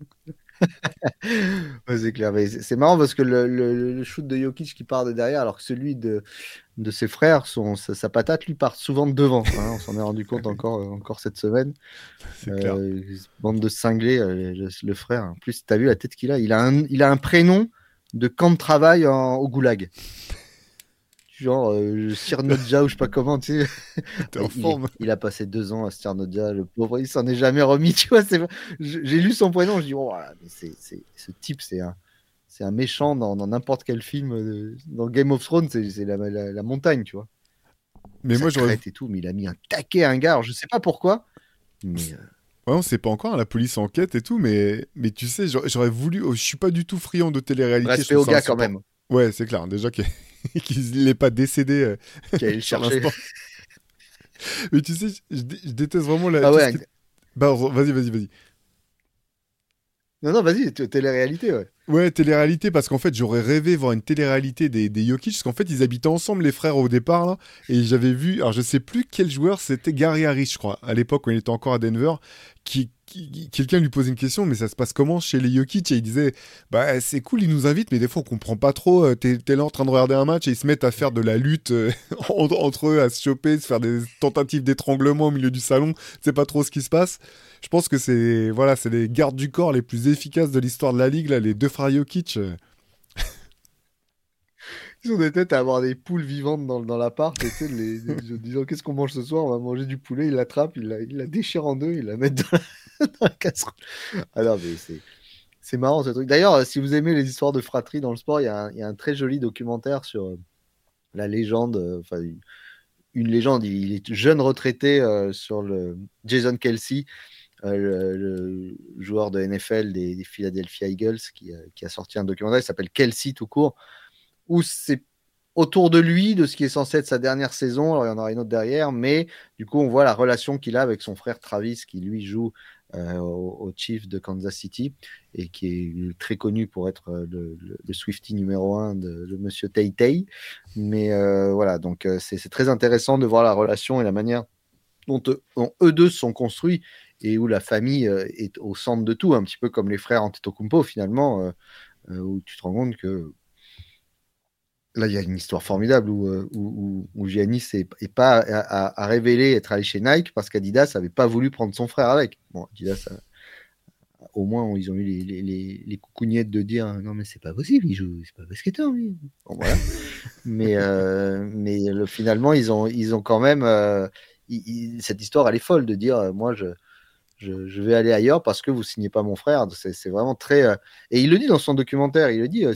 Ouais, c'est clair. Mais c'est marrant parce que le shoot de Jokic qui part de derrière, alors que celui de ses frères, sa patate, lui, part souvent de devant, hein. On s'en est rendu compte encore cette semaine. C'est clair. Bande de cinglés, le frère. En plus, tu as vu la tête qu'il a? Il a un prénom de camp de travail au goulag. Genre Sirnodja ou je sais pas comment, tu sais. T'es en Ouais, il, est, forme. il a passé 2 ans à Sirnodja, le pauvre, il s'en est jamais remis, tu vois. J'ai lu son prénom, je dis, oh, voilà, mais ce type, c'est un méchant dans n'importe quel film. Dans Game of Thrones, c'est la montagne, tu vois. Mais Sa moi, j'aurais. crête et tout, mais il a mis un taquet à un gars, alors, je sais pas pourquoi, mais Ouais, on sait pas encore, hein, la police enquête et tout, mais tu sais, j'aurais voulu. Je suis pas du tout friand de télé-réalité, je respect trouve au ça gars quand insupportable. même, Ouais, c'est clair, déjà qu'il n'est pas décédé qui allait le sur chercher. l'instant. Mais tu sais, je déteste vraiment Ah tout ce ouais, qui est. Bah, vas-y. non, non, vas-y, télé-réalité, ouais. Ouais, télé-réalité, parce qu'en fait, j'aurais rêvé voir une télé-réalité des Jokic, parce qu'en fait, ils habitaient ensemble, les frères, au départ, là, et j'avais vu, alors je sais plus quel joueur, c'était Gary Harris, je crois, à l'époque où il était encore à Denver, quelqu'un lui posait une question, mais ça se passe comment chez les Jokic? Et il disait, bah, c'est cool, ils nous invitent, mais des fois, on comprend pas trop, t'es là en train de regarder un match, et ils se mettent à faire de la lutte entre eux, à se choper, se faire des tentatives d'étranglement au milieu du salon, c'est pas trop ce qui se passe. Je pense que c'est les gardes du corps les plus efficaces de l'histoire de la ligue, là, les deux frères Jokic. Ils ont des têtes à avoir des poules vivantes dans l'appart, et tu sais, disant qu'est-ce qu'on mange ce soir? On va manger du poulet, ils l'attrapent, ils la déchirent en deux, ils la mettent dans la casserole. Ah non, mais c'est marrant ce truc. D'ailleurs, si vous aimez les histoires de fratrie dans le sport, il y a un très joli documentaire sur la légende, enfin une légende, il est jeune retraité sur le Jason Kelsey, le joueur de NFL des Philadelphia Eagles, qui a sorti un documentaire, il s'appelle Kelsey tout court, où c'est autour de lui, de ce qui est censé être sa dernière saison. Alors, il y en aura une autre derrière, mais du coup, on voit la relation qu'il a avec son frère Travis, qui lui joue au Chiefs de Kansas City et qui est très connu pour être le Swiftie numéro 1 de Monsieur Tay Tay. Mais voilà, donc c'est très intéressant de voir la relation et la manière dont eux deux se sont construits et où la famille est au centre de tout, un petit peu comme les frères Antetokounmpo finalement, où tu te rends compte que là, il y a une histoire formidable où Giannis est pas à révéler être allé chez Nike parce qu'Adidas n'avait pas voulu prendre son frère avec. Bon, Adidas, au moins, ils ont eu les coucougnettes de dire non, mais c'est pas possible, c'est pas basketteur, lui. Bon, voilà. mais finalement, ils ont quand même. Cette histoire, elle est folle de dire moi, je vais aller ailleurs parce que vous signez pas mon frère. C'est vraiment très. Et il le dit dans son documentaire, il le dit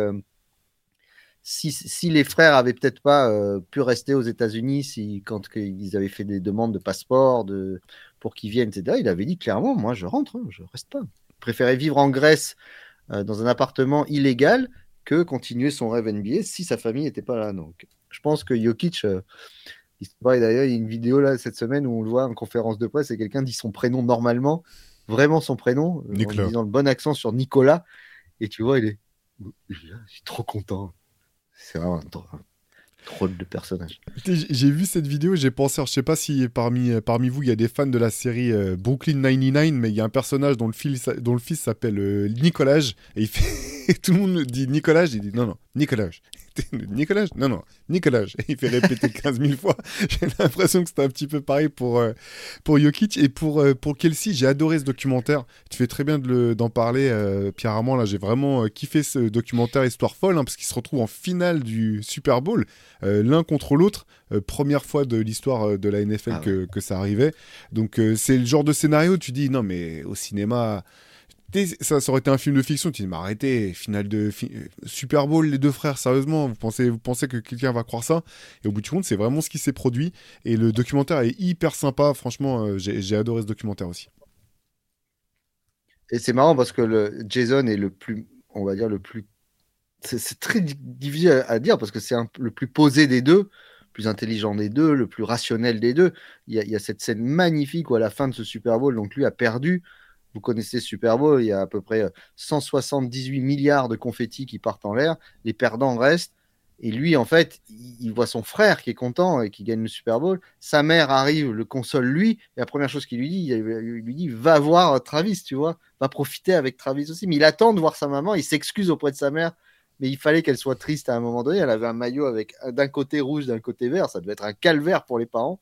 si les frères avaient peut-être pas pu rester aux États-Unis, quand ils avaient fait des demandes de passeport, pour qu'ils viennent, etc., il avait dit clairement, moi je rentre, je reste pas. Il préférait vivre en Grèce dans un appartement illégal que continuer son rêve NBA si sa famille n'était pas là. Donc, je pense que Jokic, d'ailleurs, il y a une vidéo là cette semaine où on le voit en conférence de presse et quelqu'un dit son prénom normalement, vraiment son prénom, en disant le bon accent sur Nicolas, et tu vois, il est trop content. C'est vraiment un drôle de personnage. J'ai vu cette vidéo, j'ai pensé, alors, je sais pas si parmi vous il y a des fans de la série Brooklyn 99, mais il y a un personnage dont le fils s'appelle Nicolas, et il fait tout le monde dit Nicolas, il dit non, Nicolas. Nicolas, non, Nicolas. Et il fait répéter 15 000 fois. J'ai l'impression que c'était un petit peu pareil pour Jokic. Et pour Kelsey, j'ai adoré ce documentaire. Tu fais très bien d'en parler, Pierre Armand. Là, j'ai vraiment kiffé ce documentaire, histoire folle, parce qu'ils se retrouvent en finale du Super Bowl, l'un contre l'autre. Première fois de l'histoire de la NFL que ça arrivait. Donc, c'est le genre de scénario, tu dis, non, mais au cinéma... Ça aurait été un film de fiction, tu dis, mais arrêtez, finale de Super Bowl, les deux frères, sérieusement, vous pensez que quelqu'un va croire ça? Et au bout du compte, c'est vraiment ce qui s'est produit. Et le documentaire est hyper sympa, franchement, j'ai adoré ce documentaire aussi. Et c'est marrant parce que Jason est le plus, on va dire, le plus. C'est très difficile à dire parce que c'est le plus posé des deux, le plus intelligent des deux, le plus rationnel des deux. Il y a cette scène magnifique où à la fin de ce Super Bowl, donc lui a perdu. Vous connaissez Super Bowl, il y a à peu près 178 milliards de confettis qui partent en l'air. Les perdants restent. Et lui, en fait, il voit son frère qui est content et qui gagne le Super Bowl. Sa mère arrive, le console lui. Et la première chose qu'il lui dit, il lui dit, va voir Travis, tu vois. Va profiter avec Travis aussi. Mais il attend de voir sa maman. Il s'excuse auprès de sa mère. Mais il fallait qu'elle soit triste à un moment donné. Elle avait un maillot avec d'un côté rouge, d'un côté vert. Ça devait être un calvaire pour les parents.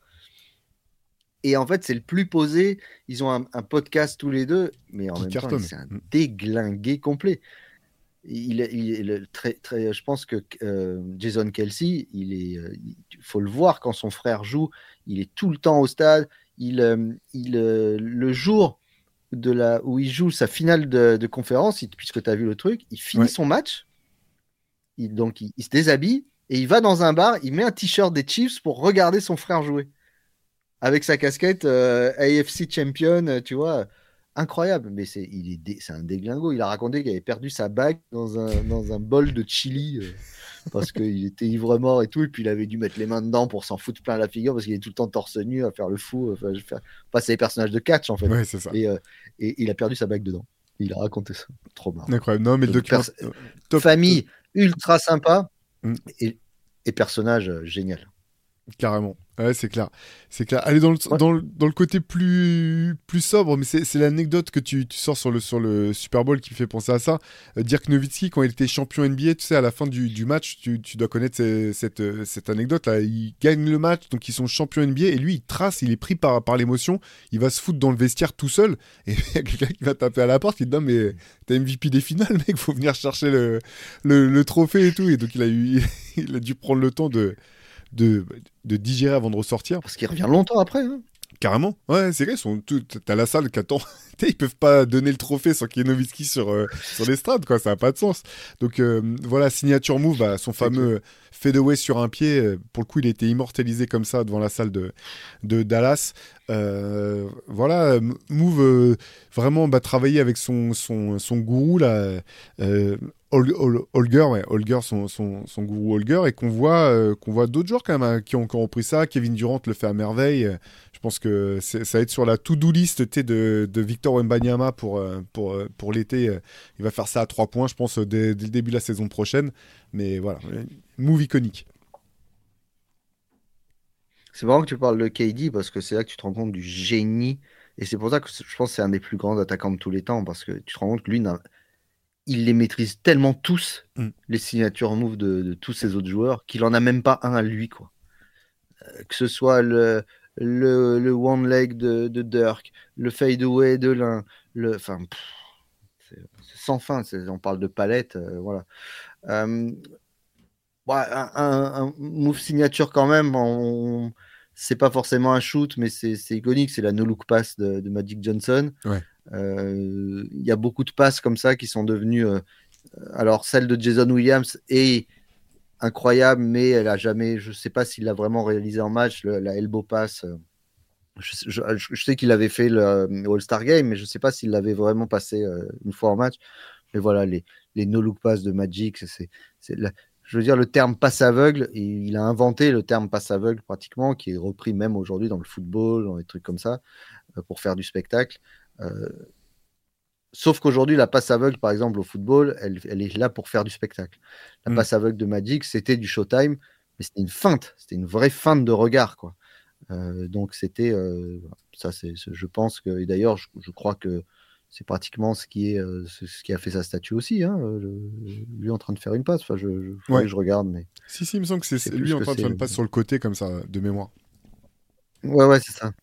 Et en fait, c'est le plus posé. Ils ont un podcast tous les deux, mais en même temps, c'est un déglingué complet. Je pense que Jason Kelsey, il faut le voir quand son frère joue. Il est tout le temps au stade. Le jour où il joue sa finale de conférence, puisque tu as vu le truc, il finit son match. Donc, il se déshabille et il va dans un bar. Il met un t-shirt des Chiefs pour regarder son frère jouer. Avec sa casquette AFC Champion, tu vois, incroyable. Mais c'est un déglingo. Il a raconté qu'il avait perdu sa bague dans un bol de chili parce qu'il était ivre-mort et tout. Et puis il avait dû mettre les mains dedans pour s'en foutre plein la figure parce qu'il est tout le temps torse nu à faire le fou. C'est des personnages de catch en fait. Ouais, c'est ça. Et il a perdu sa bague dedans. Il a raconté ça. Trop marrant. Incroyable. Non, mais le document. Famille ultra sympa et personnage génial. Carrément. Ouais, c'est clair. C'est clair. Allez, dans le côté plus sobre, mais c'est l'anecdote que tu sors sur le Super Bowl qui me fait penser à ça. Dirk Nowitzki, quand il était champion NBA, tu sais, à la fin du match, tu dois connaître cette anecdote-là. Il gagne le match, donc ils sont champions NBA, et lui, il est pris par l'émotion, il va se foutre dans le vestiaire tout seul, et il y a quelqu'un qui va taper à la porte, qui dit, non, mais t'es MVP des finales, mec, faut venir chercher le trophée et tout. Et donc, il a dû prendre le temps de digérer avant de ressortir. Parce qu'il revient longtemps après. Hein. Carrément. Ouais, c'est vrai, t'as la salle qui attend. Ils peuvent pas donner le trophée sans qu'il y ait Nowitzki sur l'estrade, quoi. Ça n'a pas de sens. Donc voilà, signature move, son fameux fadeaway sur un pied. Pour le coup, il a été immortalisé comme ça devant la salle de Dallas. Voilà, move vraiment travailler avec son gourou là. Holger, ouais, Holger, son gourou Holger, et qu'on voit d'autres joueurs quand même hein, qui ont encore repris ça. Kevin Durant le fait à merveille. Je pense que ça va être sur la to-do list de Victor Wembanyama pour l'été. Il va faire ça à 3 points, je pense, dès le début de la saison prochaine. Mais voilà, move iconique. C'est marrant que tu parles de KD parce que c'est là que tu te rends compte du génie. Et c'est pour ça que je pense que c'est un des plus grands attaquants de tous les temps parce que tu te rends compte que lui, il les maîtrise tellement tous, Mm. les signatures moves de tous ses autres joueurs, qu'il en a même pas un à lui, quoi. Que ce soit le one leg de Dirk, le fade away de l'un, enfin, c'est sans fin. On parle de palette, voilà. Euh, ouais, un move signature quand même. C'est pas forcément un shoot, mais c'est iconique. C'est la no look pass de Magic Johnson. Ouais. Il y a beaucoup de passes comme ça qui sont devenues. Alors, celle de Jason Williams est incroyable, mais elle a jamais. Je sais pas s'il l'a vraiment réalisé en match, la elbow pass. Je sais qu'il avait fait le All-Star Game, mais je sais pas s'il l'avait vraiment passé une fois en match. Mais voilà, les no-look pass de Magic, je veux dire, le terme passe aveugle, il a inventé le terme passe aveugle pratiquement, qui est repris même aujourd'hui dans le football, dans des trucs comme ça, pour faire du spectacle. Sauf qu'aujourd'hui, la passe aveugle, par exemple, au football, elle est là pour faire du spectacle. La passe aveugle de Magic, c'était du showtime, mais c'était une feinte, c'était une vraie feinte de regard, quoi. Donc c'était ça, je pense que, et d'ailleurs, je crois que c'est pratiquement ce qui a fait sa statue aussi, hein, lui en train de faire une passe. Enfin, faudrait Ouais. que je regarde, mais Si, il me semble que c'est c'est lui plus en que train de c'est. faire une passe sur le côté comme ça, de mémoire. Ouais, c'est ça.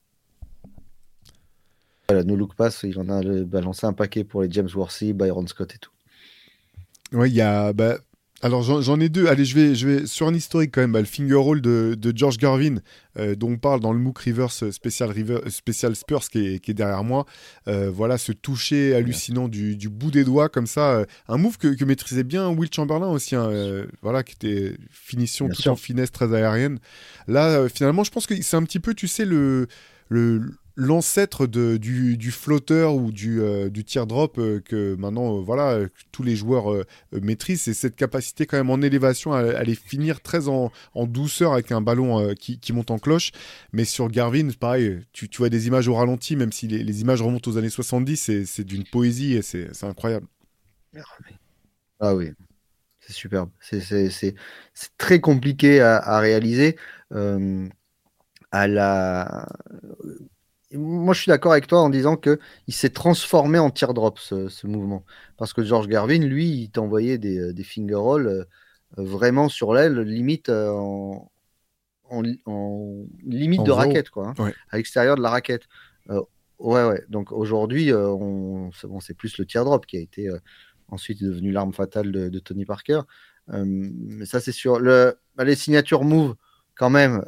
Voilà, No Look Pass, il en a balancé un paquet pour les James Worthy, Byron Scott et tout. Ouais, il y a. Bah, alors j'en ai deux. Allez, je vais sur un historique quand même. Bah, le finger roll de George Garvin, dont on parle dans le MOOC Rivers spécial Spurs qui est derrière moi. Voilà, ce toucher hallucinant du bout des doigts comme ça. Un move que maîtrisait bien Will Chamberlain aussi. Hein, voilà, qui était finition Bien tout sûr. en finesse, très aérienne. Là, finalement, je pense que c'est un petit peu, tu sais, l'ancêtre du flotteur ou du teardrop que maintenant voilà tous les joueurs maîtrisent, c'est cette capacité quand même en élévation à les finir très en douceur avec un ballon qui monte en cloche. Mais sur Garvin, pareil, tu vois des images au ralenti, même si les images remontent aux années 70, c'est d'une poésie et c'est incroyable. Ah oui, c'est superbe. C'est très compliqué à réaliser. Euh, à la... Moi, je suis d'accord avec toi en disant que il s'est transformé en teardrop, ce mouvement. Parce que George Garvin, lui, il t'envoyait des finger rolls vraiment sur l'aile, limite en limite En de zéro. raquette, quoi, hein, Ouais. à l'extérieur de la raquette. Ouais, ouais. Donc aujourd'hui, c'est plus le teardrop qui a été ensuite devenu l'arme fatale de Tony Parker. Mais ça, c'est sûr. Les signatures move, quand même,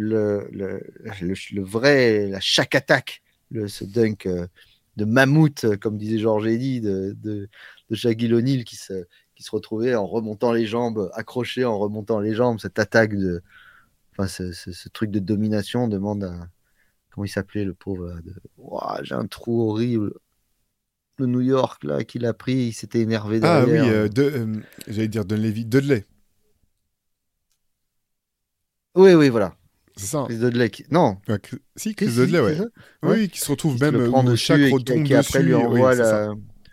le vrai, la chaque attaque, ce dunk de mammouth, comme disait Georges Eddy, de Shaquille O'Neal qui se retrouvait en remontant les jambes, accroché en remontant les jambes, cette attaque enfin, ce truc de domination demande à, comment il s'appelait le pauvre Ouah, j'ai un trou horrible. Le New York, là, qu'il a pris, il s'était énervé Ah oui, derrière. j'allais dire Dudley. Oui, oui, voilà. C'est ça, hein. Chris Dudley. Non, Ouais, si, Chris si, Dudley, c'est ouais. ça. Ouais. Oui, qui se retrouve Qui se même le prend où chaque dessus et retombe qui après lui dessus. Oui, envoie c'est ça.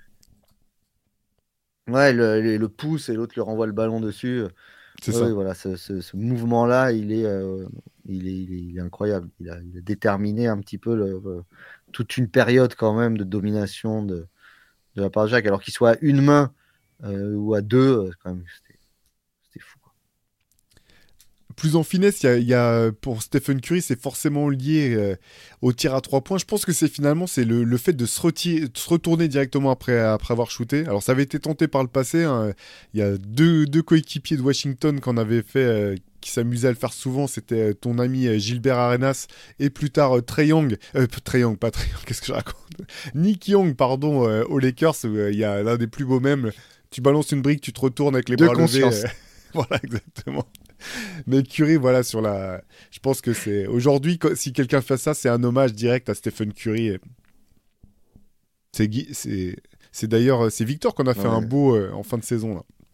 ouais, le pouce et l'autre lui renvoie le ballon dessus. C'est Oui, ça. voilà, ce mouvement-là, il est incroyable. Il a déterminé un petit peu toute une période quand même de domination de la part de Jacques, alors qu'il soit à une main ou à deux, quand même, c'était fou, quoi. Plus en finesse, pour Stephen Curry, c'est forcément lié au tir à 3 points. Je pense que c'est le fait de se retourner directement après avoir shooté. Alors ça avait été tenté par le passé, hein. Il y a deux coéquipiers de Washington qu'on avait fait, qui s'amusaient à le faire souvent. C'était ton ami Gilbert Arenas et plus tard Trae Young. Trae Young, pas Trae Young, qu'est-ce que je raconte? Nick Young, pardon, aux Lakers, où il y a l'un des plus beaux mèmes. Tu balances une brique, tu te retournes avec les De bras levés. conscience. Voilà, exactement. Mais Curry, voilà, je pense que c'est. Aujourd'hui, si quelqu'un fait ça, c'est un hommage direct à Stephen Curry. C'est d'ailleurs, c'est Victor qu'on a fait un Ouais. beau en fin de saison, là.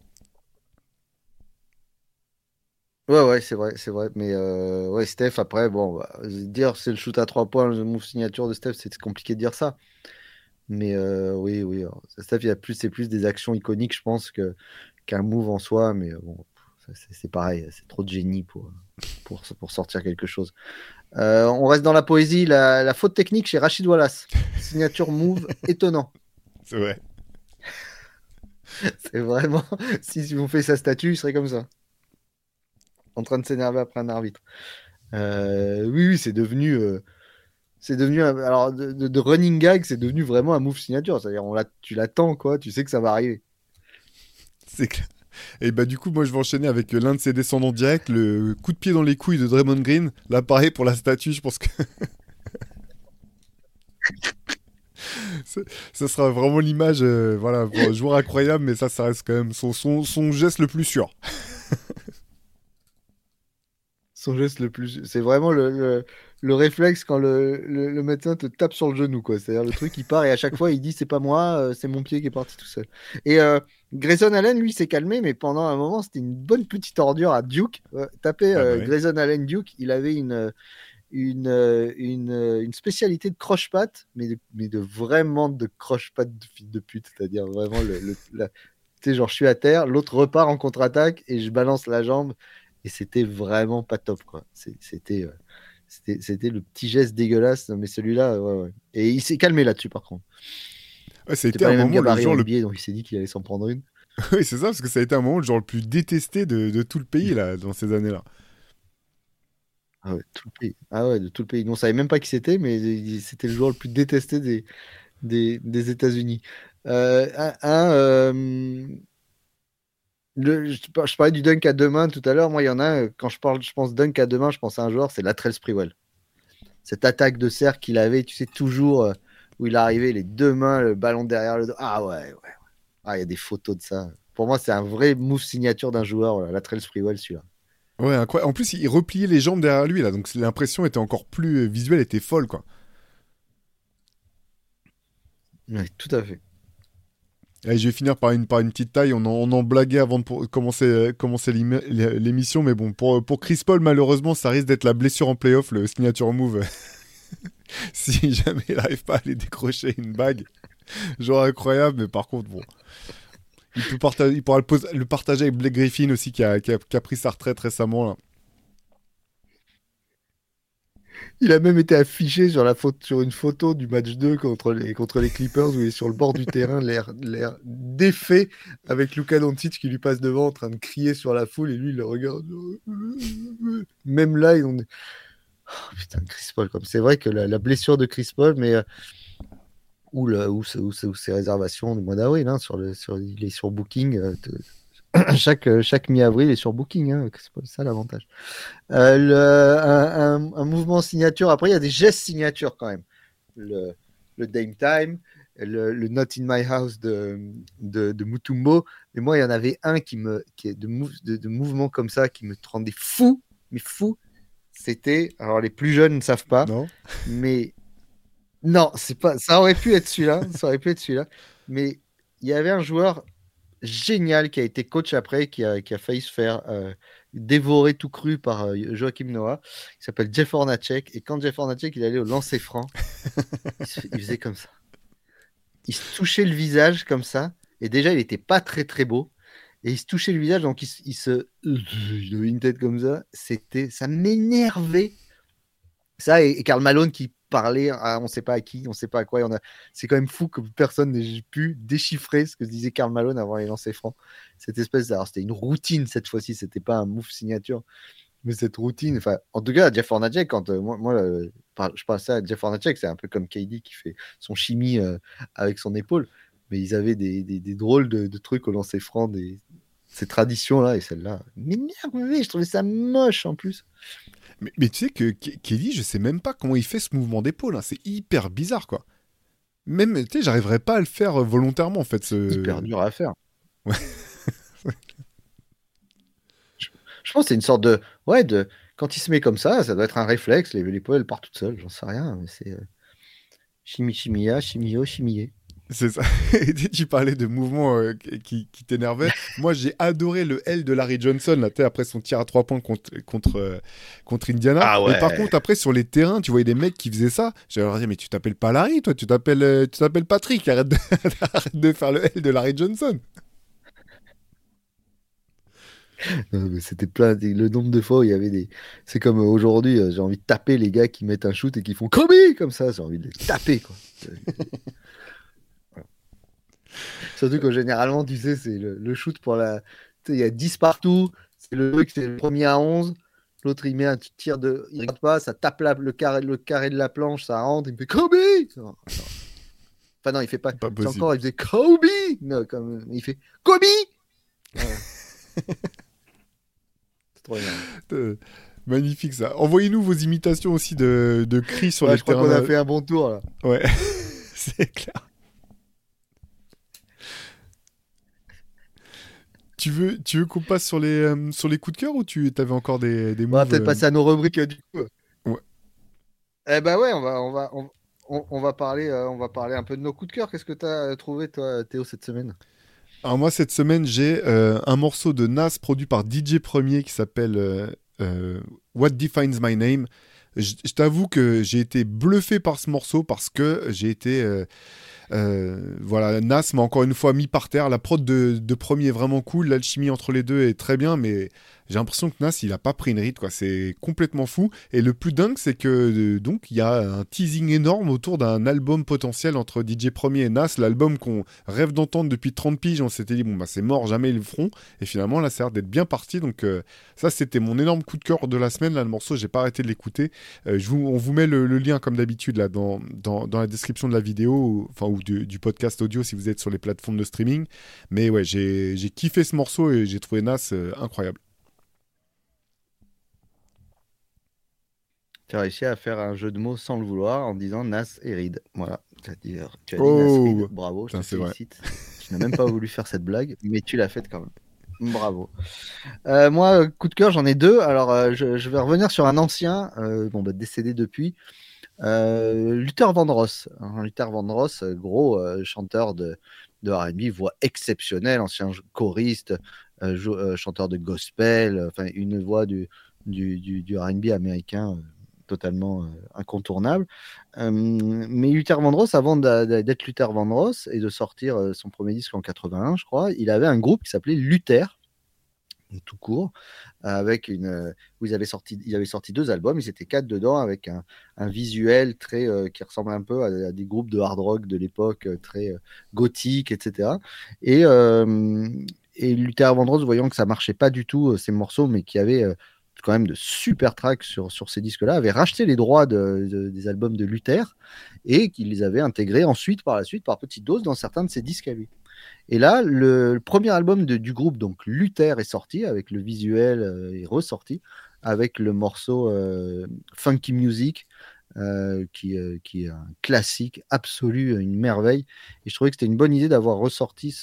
Ouais, c'est vrai. Mais ouais, Steph, après, bon, bah, dire c'est le shoot à 3 points, le move signature de Steph, c'est compliqué de dire ça. Mais oui, oui. Alors, Steph, c'est plus des actions iconiques, je pense, qu'un move en soi. Mais bon, c'est pareil, c'est trop de génie pour sortir quelque chose. On reste dans la poésie. La faute technique chez Rachid Wallace. Signature move étonnant. C'est vrai. C'est vraiment. Si on fait sa statue, il serait comme ça, en train de s'énerver après un arbitre. Oui, oui, c'est devenu. Alors, de running gag, c'est devenu vraiment un move signature. C'est-à-dire, tu l'attends, quoi. Tu sais que ça va arriver. C'est clair. Et bah du coup, moi je vais enchaîner avec l'un de ses descendants directs, le coup de pied dans les couilles de Draymond Green. Là, pareil pour la statue, je pense que ça ça sera vraiment l'image, voilà, pour un joueur incroyable, mais ça reste quand même son geste le plus sûr. Son geste le plus. C'est vraiment le réflexe quand le médecin te tape sur le genou, quoi. C'est-à-dire le truc, il part et à chaque fois, il dit c'est pas moi, c'est mon pied qui est parti tout seul. Et Grayson Allen, lui, s'est calmé, mais pendant un moment, c'était une bonne petite ordure à Duke. Tapez Ah bah ouais. Grayson Allen Duke, il avait une spécialité de croche-patte, mais de vraiment de croche-patte de fille de pute. C'est-à-dire vraiment tu sais, genre, je suis à terre, l'autre repart en contre-attaque et je balance la jambe. Et c'était vraiment pas top, quoi. C'était le petit geste dégueulasse, mais celui-là, ouais, ouais. Et il s'est calmé là-dessus, par contre. Ouais, ça a C'était été pas un les mêmes moment le gabarits en genre le. NBA, donc il s'est dit qu'il allait s'en prendre une. Oui, c'est ça, parce que ça a été un moment le genre le plus détesté de tout le pays là, dans ces années-là. Ah ouais, tout le pays. Ah ouais, de tout le pays. Nous, on savait même pas qui c'était, mais c'était le joueur le plus détesté des États-Unis. Je parlais du dunk à deux mains tout à l'heure. Moi, il y en a, quand je pense dunk à deux mains, je pense à un joueur, c'est Latrell Sprewell. Cette attaque de cercle qu'il avait, tu sais, toujours où il arrivait, les deux mains, le ballon derrière le dos. Ah ouais, ouais. Ah, il y a des photos de ça. Pour moi, c'est un vrai move signature d'un joueur, Latrell Sprewell, celui-là. Ouais, incroyable. En plus, il repliait les jambes derrière lui là, donc l'impression était encore plus visuelle, était folle quoi. Ouais, tout à fait. Et je vais finir par une petite taille. On en blaguait avant de commencer, commencer l'émission, mais bon, pour Chris Paul, malheureusement, ça risque d'être la blessure en playoff, le signature move. Si jamais il n'arrive pas à aller décrocher une bague, genre incroyable, mais par contre, bon, il pourra le partager avec Blake Griffin aussi, qui a pris sa retraite récemment là. Il a même été affiché sur une photo du match 2 contre les Clippers où il est sur le bord du terrain, l'air défait, avec Luka Doncic qui lui passe devant en train de crier sur la foule et lui il le regarde. Même là, oh, putain, Chris Paul, comme c'est vrai que la blessure de Chris Paul, mais ou ses réservations du mois d'avril, hein, il est sur Booking. Chaque mi-avril, il est sur Booking, hein, c'est pas ça l'avantage. Un mouvement signature. Après, il y a des gestes signatures quand même. Le, le Dame Time, le Not in My House de Mutombo. Mais moi, il y en avait un qui est de mouvements comme ça qui me rendait fou, mais fou. C'était, alors les plus jeunes ne savent pas, Non? mais non, c'est pas, ça aurait pu être celui-là, ça aurait pu être celui-là. Mais il y avait un joueur génial qui a été coach après, qui a failli se faire dévorer tout cru par Joachim Noah, qui s'appelle Jeff Hornacek. Et quand Jeff Hornacek il allait au lancer franc, il faisait comme ça. Il se touchait le visage comme ça. Et déjà, il n'était pas très très beau. Et il se touchait le visage, donc il avait une tête comme ça. Ça m'énervait. Ça et Karl Malone qui parlait à on sait pas à qui, on sait pas à quoi. C'est quand même fou que personne n'ait pu déchiffrer ce que disait Karl Malone avant les lancers francs. Cette espèce, alors c'était une routine cette fois-ci, c'était pas un move signature, mais cette routine. Enfin, en tout cas, Jeff Hornacek, quand je pensais à Jeff Hornacek, c'est un peu comme KD qui fait son chimie avec son épaule, mais ils avaient des drôles de trucs au lancer franc, ces traditions-là, et celle-là m'énervait, je trouvais ça moche en plus. Mais tu sais que Kelly, je sais même pas comment il fait ce mouvement d'épaule, hein. C'est hyper bizarre, quoi. Même, tu sais, j'arriverais pas à le faire volontairement, en fait. Hyper dur à faire. Ouais. Je pense que c'est une sorte de. Ouais, quand il se met comme ça doit être un réflexe. Les poils partent toutes seules, j'en sais rien. Mais c'est chimie, chimia, chimio, chimier. C'est ça. Et tu parlais de mouvements qui t'énervaient. Moi, j'ai adoré le L de Larry Johnson, là, tu sais, après son tir à 3 points contre Indiana. Ah Mais par ouais. contre, après, sur les terrains, tu voyais des mecs qui faisaient ça. J'allais leur dire, mais tu t'appelles pas Larry, toi, tu t'appelles Patrick. Arrête de... arrête de faire le L de Larry Johnson. Mais c'était plein, le nombre de fois où il y avait des. C'est comme aujourd'hui, j'ai envie de taper les gars qui mettent un shoot et qui font Kobe comme ça, j'ai envie de les taper, quoi. Surtout que généralement, tu sais, c'est le shoot pour la. Tu sais, il y a 10 partout, c'est le truc, c'est le premier à 11. L'autre, il met un tir de. Il regarde pas, ça tape le carré de la planche, ça rentre, il me fait Kobe! Non, non. Enfin, non, il fait pas. C'est pas C'est possible. encore, il faisait Kobe! Non, comme... Il fait Kobe! Voilà, c'est trop énervant. Euh, Magnifique, ça. Envoyez-nous vos imitations aussi de cris sur Ouais, les je crois terrains. qu'on a fait un bon tour là. Ouais, c'est clair. Tu veux qu'on passe sur les coups de cœur ou tu avais encore des On va moves peut-être passer à nos rubriques du coup. Ouais. Eh ben ouais, on va parler un peu de nos coups de cœur. Qu'est-ce que tu as trouvé, toi, Théo, cette semaine? Alors moi, cette semaine, j'ai un morceau de Nas produit par DJ Premier qui s'appelle What Defines My Name. Je t'avoue que j'ai été bluffé par ce morceau parce que j'ai été voilà, Nas m'a encore une fois mis par terre. La prod de Premier est vraiment cool. L'alchimie entre les deux est très bien, mais j'ai l'impression que Nas, il a pas pris une ride, quoi. C'est complètement fou. Et le plus dingue, c'est que donc il y a un teasing énorme autour d'un album potentiel entre DJ Premier et Nas. L'album qu'on rêve d'entendre depuis 30 piges. On s'était dit, bon, bah c'est mort, jamais ils le feront. Et finalement, là, ça a l'air d'être bien parti. Donc, ça, c'était mon énorme coup de cœur de la semaine. Là, le morceau, j'ai pas arrêté de l'écouter. On vous met le lien, comme d'habitude, là, dans la description de la vidéo, ou du podcast audio si vous êtes sur les plateformes de streaming. Mais ouais, j'ai kiffé ce morceau et j'ai trouvé Nas incroyable. Tu as réussi à faire un jeu de mots sans le vouloir en disant Nas et Reed. Voilà. Tu as dit Nas Reed. Oh, Bravo, je putain, te c'est vrai. félicite. Tu n'as même pas voulu faire cette blague, mais tu l'as faite quand même. Bravo. Moi, coup de cœur, j'en ai deux. Alors, je vais revenir sur un ancien, bon, bah, décédé depuis. Luther Vandross. Hein, Luther Vandross, gros chanteur de R&B, voix exceptionnelle, ancien choriste, chanteur de gospel, enfin une voix du R&B américain totalement incontournable. Mais Luther Vandross, avant d'être Luther Vandross et de sortir son premier disque en 81, je crois, il avait un groupe qui s'appelait Luther, tout court, avec où ils avaient sorti deux albums, ils étaient quatre dedans, avec un visuel très qui ressemble un peu à des groupes de hard rock de l'époque, très gothique, etc. Et, euh, et Luther Vandross, voyant que ça marchait pas du tout ces morceaux, mais qui avait quand même de super tracks sur ces disques-là, avait racheté les droits des albums de Luther et qu'il les avait intégrés ensuite, par la suite, par petite dose, dans certains de ses disques à lui. Et là, le premier album du groupe, donc Luther, est sorti, avec le visuel est ressorti, avec le morceau Funky Music, qui est un classique absolu, une merveille. Et je trouvais que c'était une bonne idée d'avoir ressorti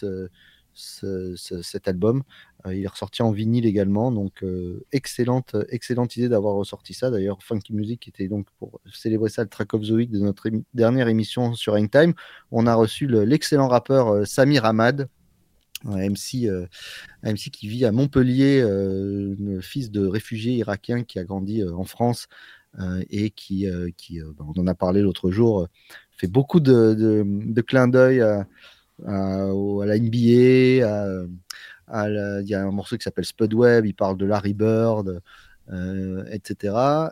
cet album. Il est ressorti en vinyle également, donc excellente idée d'avoir ressorti ça. D'ailleurs, Funky Music était donc pour célébrer ça le Track of the Week de notre dernière émission sur Hangtime. On a reçu l'excellent rappeur Samir Ahmad, un MC qui vit à Montpellier, fils de réfugiés irakiens qui a grandi en France et on en a parlé l'autre jour, fait beaucoup de clins d'œil à la NBA, il y a un morceau qui s'appelle Spudweb, il parle de Larry Bird, etc.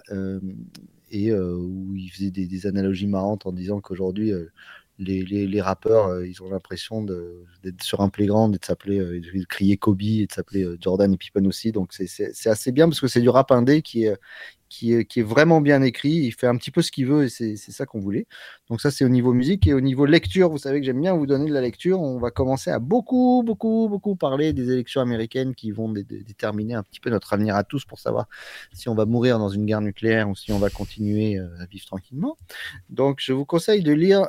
Où il faisait des analogies marrantes en disant qu'aujourd'hui, les rappeurs, ils ont l'impression d'être sur un playground et de crier Kobe et de s'appeler Jordan et Pippen aussi. Donc c'est assez bien parce que c'est du rap indé qui est vraiment bien écrit. Il fait un petit peu ce qu'il veut et c'est ça qu'on voulait. Donc ça, c'est au niveau musique. Et au niveau lecture, vous savez que j'aime bien vous donner de la lecture. On va commencer à beaucoup, beaucoup, beaucoup parler des élections américaines qui vont déterminer un petit peu notre avenir à tous pour savoir si on va mourir dans une guerre nucléaire ou si on va continuer à vivre tranquillement. Donc je vous conseille de lire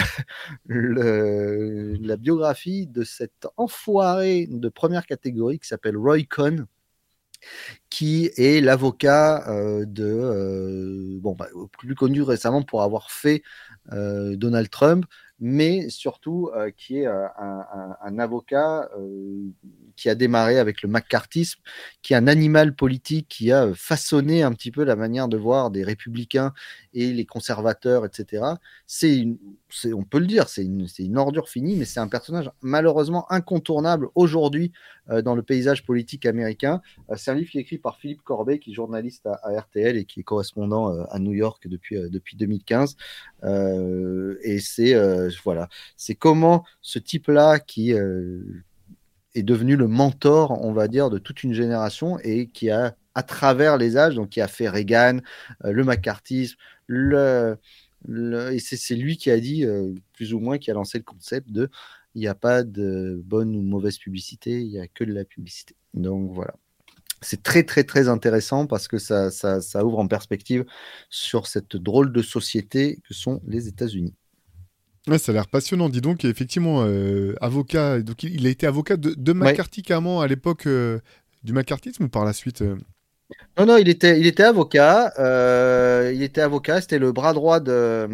la biographie de cet enfoiré de première catégorie qui s'appelle Roy Cohn, qui est l'avocat plus connu récemment pour avoir fait Donald Trump, mais surtout qui est un avocat qui a démarré avec le McCarthyisme, qui est un animal politique qui a façonné un petit peu la manière de voir des républicains et les conservateurs, etc. On peut le dire, c'est une ordure finie, mais c'est un personnage malheureusement incontournable aujourd'hui dans le paysage politique américain. C'est un livre qui est écrit par Philippe Corbet, qui est journaliste à RTL et qui est correspondant à New York depuis 2015. Et voilà, c'est comment ce type-là qui est devenu le mentor, on va dire, de toute une génération et qui a, à travers les âges, donc qui a fait Reagan, le McCarthyisme, et c'est lui qui a dit, plus ou moins, qui a lancé le concept de il n'y a pas de bonne ou mauvaise publicité, il n'y a que de la publicité. Donc voilà. C'est très très très intéressant parce que ça ouvre en perspective sur cette drôle de société que sont les États-Unis. Ouais, ça a l'air passionnant. Dis donc, effectivement, avocat. Donc, il a été avocat de Ouais. McCarthy carrément à l'époque du McCarthyisme ou par la suite Non, non, il était avocat. Il était avocat. C'était le bras droit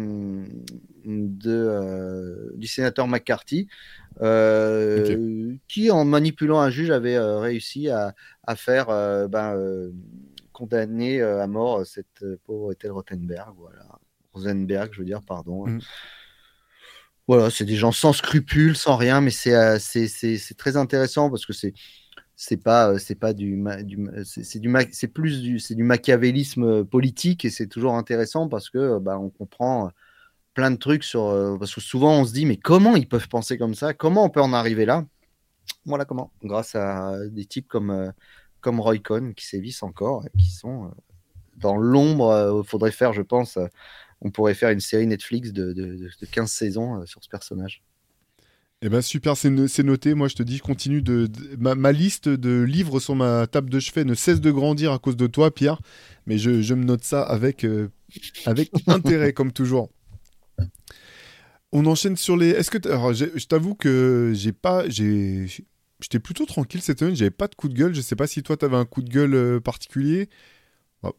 du sénateur McCarthy, Ok. qui, en manipulant un juge, avait réussi à faire condamner à mort cette pauvre Ethel Rothenberg. Voilà. Rosenberg, je veux dire, pardon. Mm. Voilà, c'est des gens sans scrupules, sans rien, mais c'est très intéressant parce que c'est pas c'est plus c'est du machiavélisme politique et c'est toujours intéressant parce que on comprend plein de trucs parce que souvent on se dit mais comment ils peuvent penser comme ça? Comment on peut en arriver là? Voilà comment, grâce à des types comme Roy Cohn qui sévissent encore et qui sont dans l'ombre. Il faudrait faire, je pense, on pourrait faire une série Netflix de 15 saisons sur ce personnage. Eh ben super, c'est noté. Moi, je te dis, je continue ma liste de livres sur ma table de chevet ne cesse de grandir à cause de toi, Pierre. Mais je me note ça avec intérêt, comme toujours. On enchaîne sur les. Est-ce que alors, je t'avoue que j'étais plutôt tranquille cette semaine. J'avais pas de coup de gueule. Je sais pas si toi t'avais un coup de gueule particulier. Oh,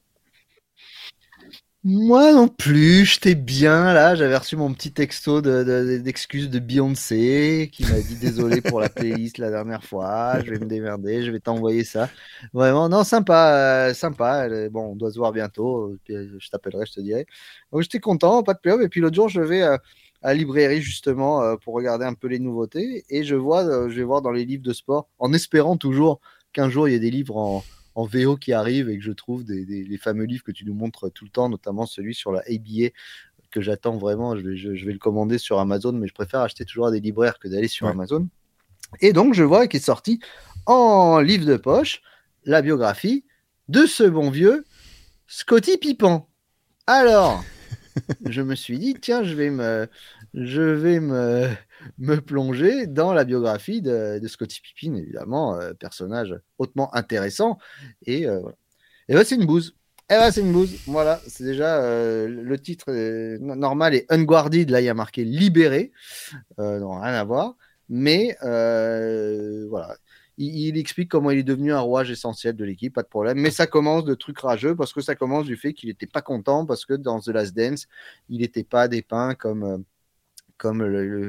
Moi non plus, j'étais bien là. J'avais reçu mon petit texto d'excuses de Beyoncé qui m'a dit désolé pour la playlist la dernière fois. Je vais me démerder, je vais t'envoyer ça. Vraiment, non, sympa, sympa. Bon, on doit se voir bientôt. Puis, je t'appellerai, je te dirai. Donc j'étais content, pas de pub. Et puis l'autre jour, je vais à la librairie justement pour regarder un peu les nouveautés et je vais voir dans les livres de sport en espérant toujours qu'un jour il y ait des livres en VO qui arrivent et que je trouve les fameux livres que tu nous montres tout le temps, notamment celui sur la ABA que j'attends vraiment. Je vais le commander sur Amazon, mais je préfère acheter toujours à des libraires que d'aller sur ouais. Amazon. Et donc, je vois qu'il est sorti en livre de poche la biographie de ce bon vieux Scotty Pippen. Alors, je me suis dit, tiens, je vais me plonger dans la biographie de Scottie Pippen, évidemment, personnage hautement intéressant. Voilà. Et ben, c'est une bouse. Et ben, c'est une bouse. Voilà, c'est déjà le titre normal est Unguarded. Là, il y a marqué libéré. Non, rien à voir. Mais voilà. Il explique comment il est devenu un rouage essentiel de l'équipe, pas de problème. Mais ça commence de trucs rageux parce que ça commence du fait qu'il n'était pas content parce que dans The Last Dance, il n'était pas dépeint comme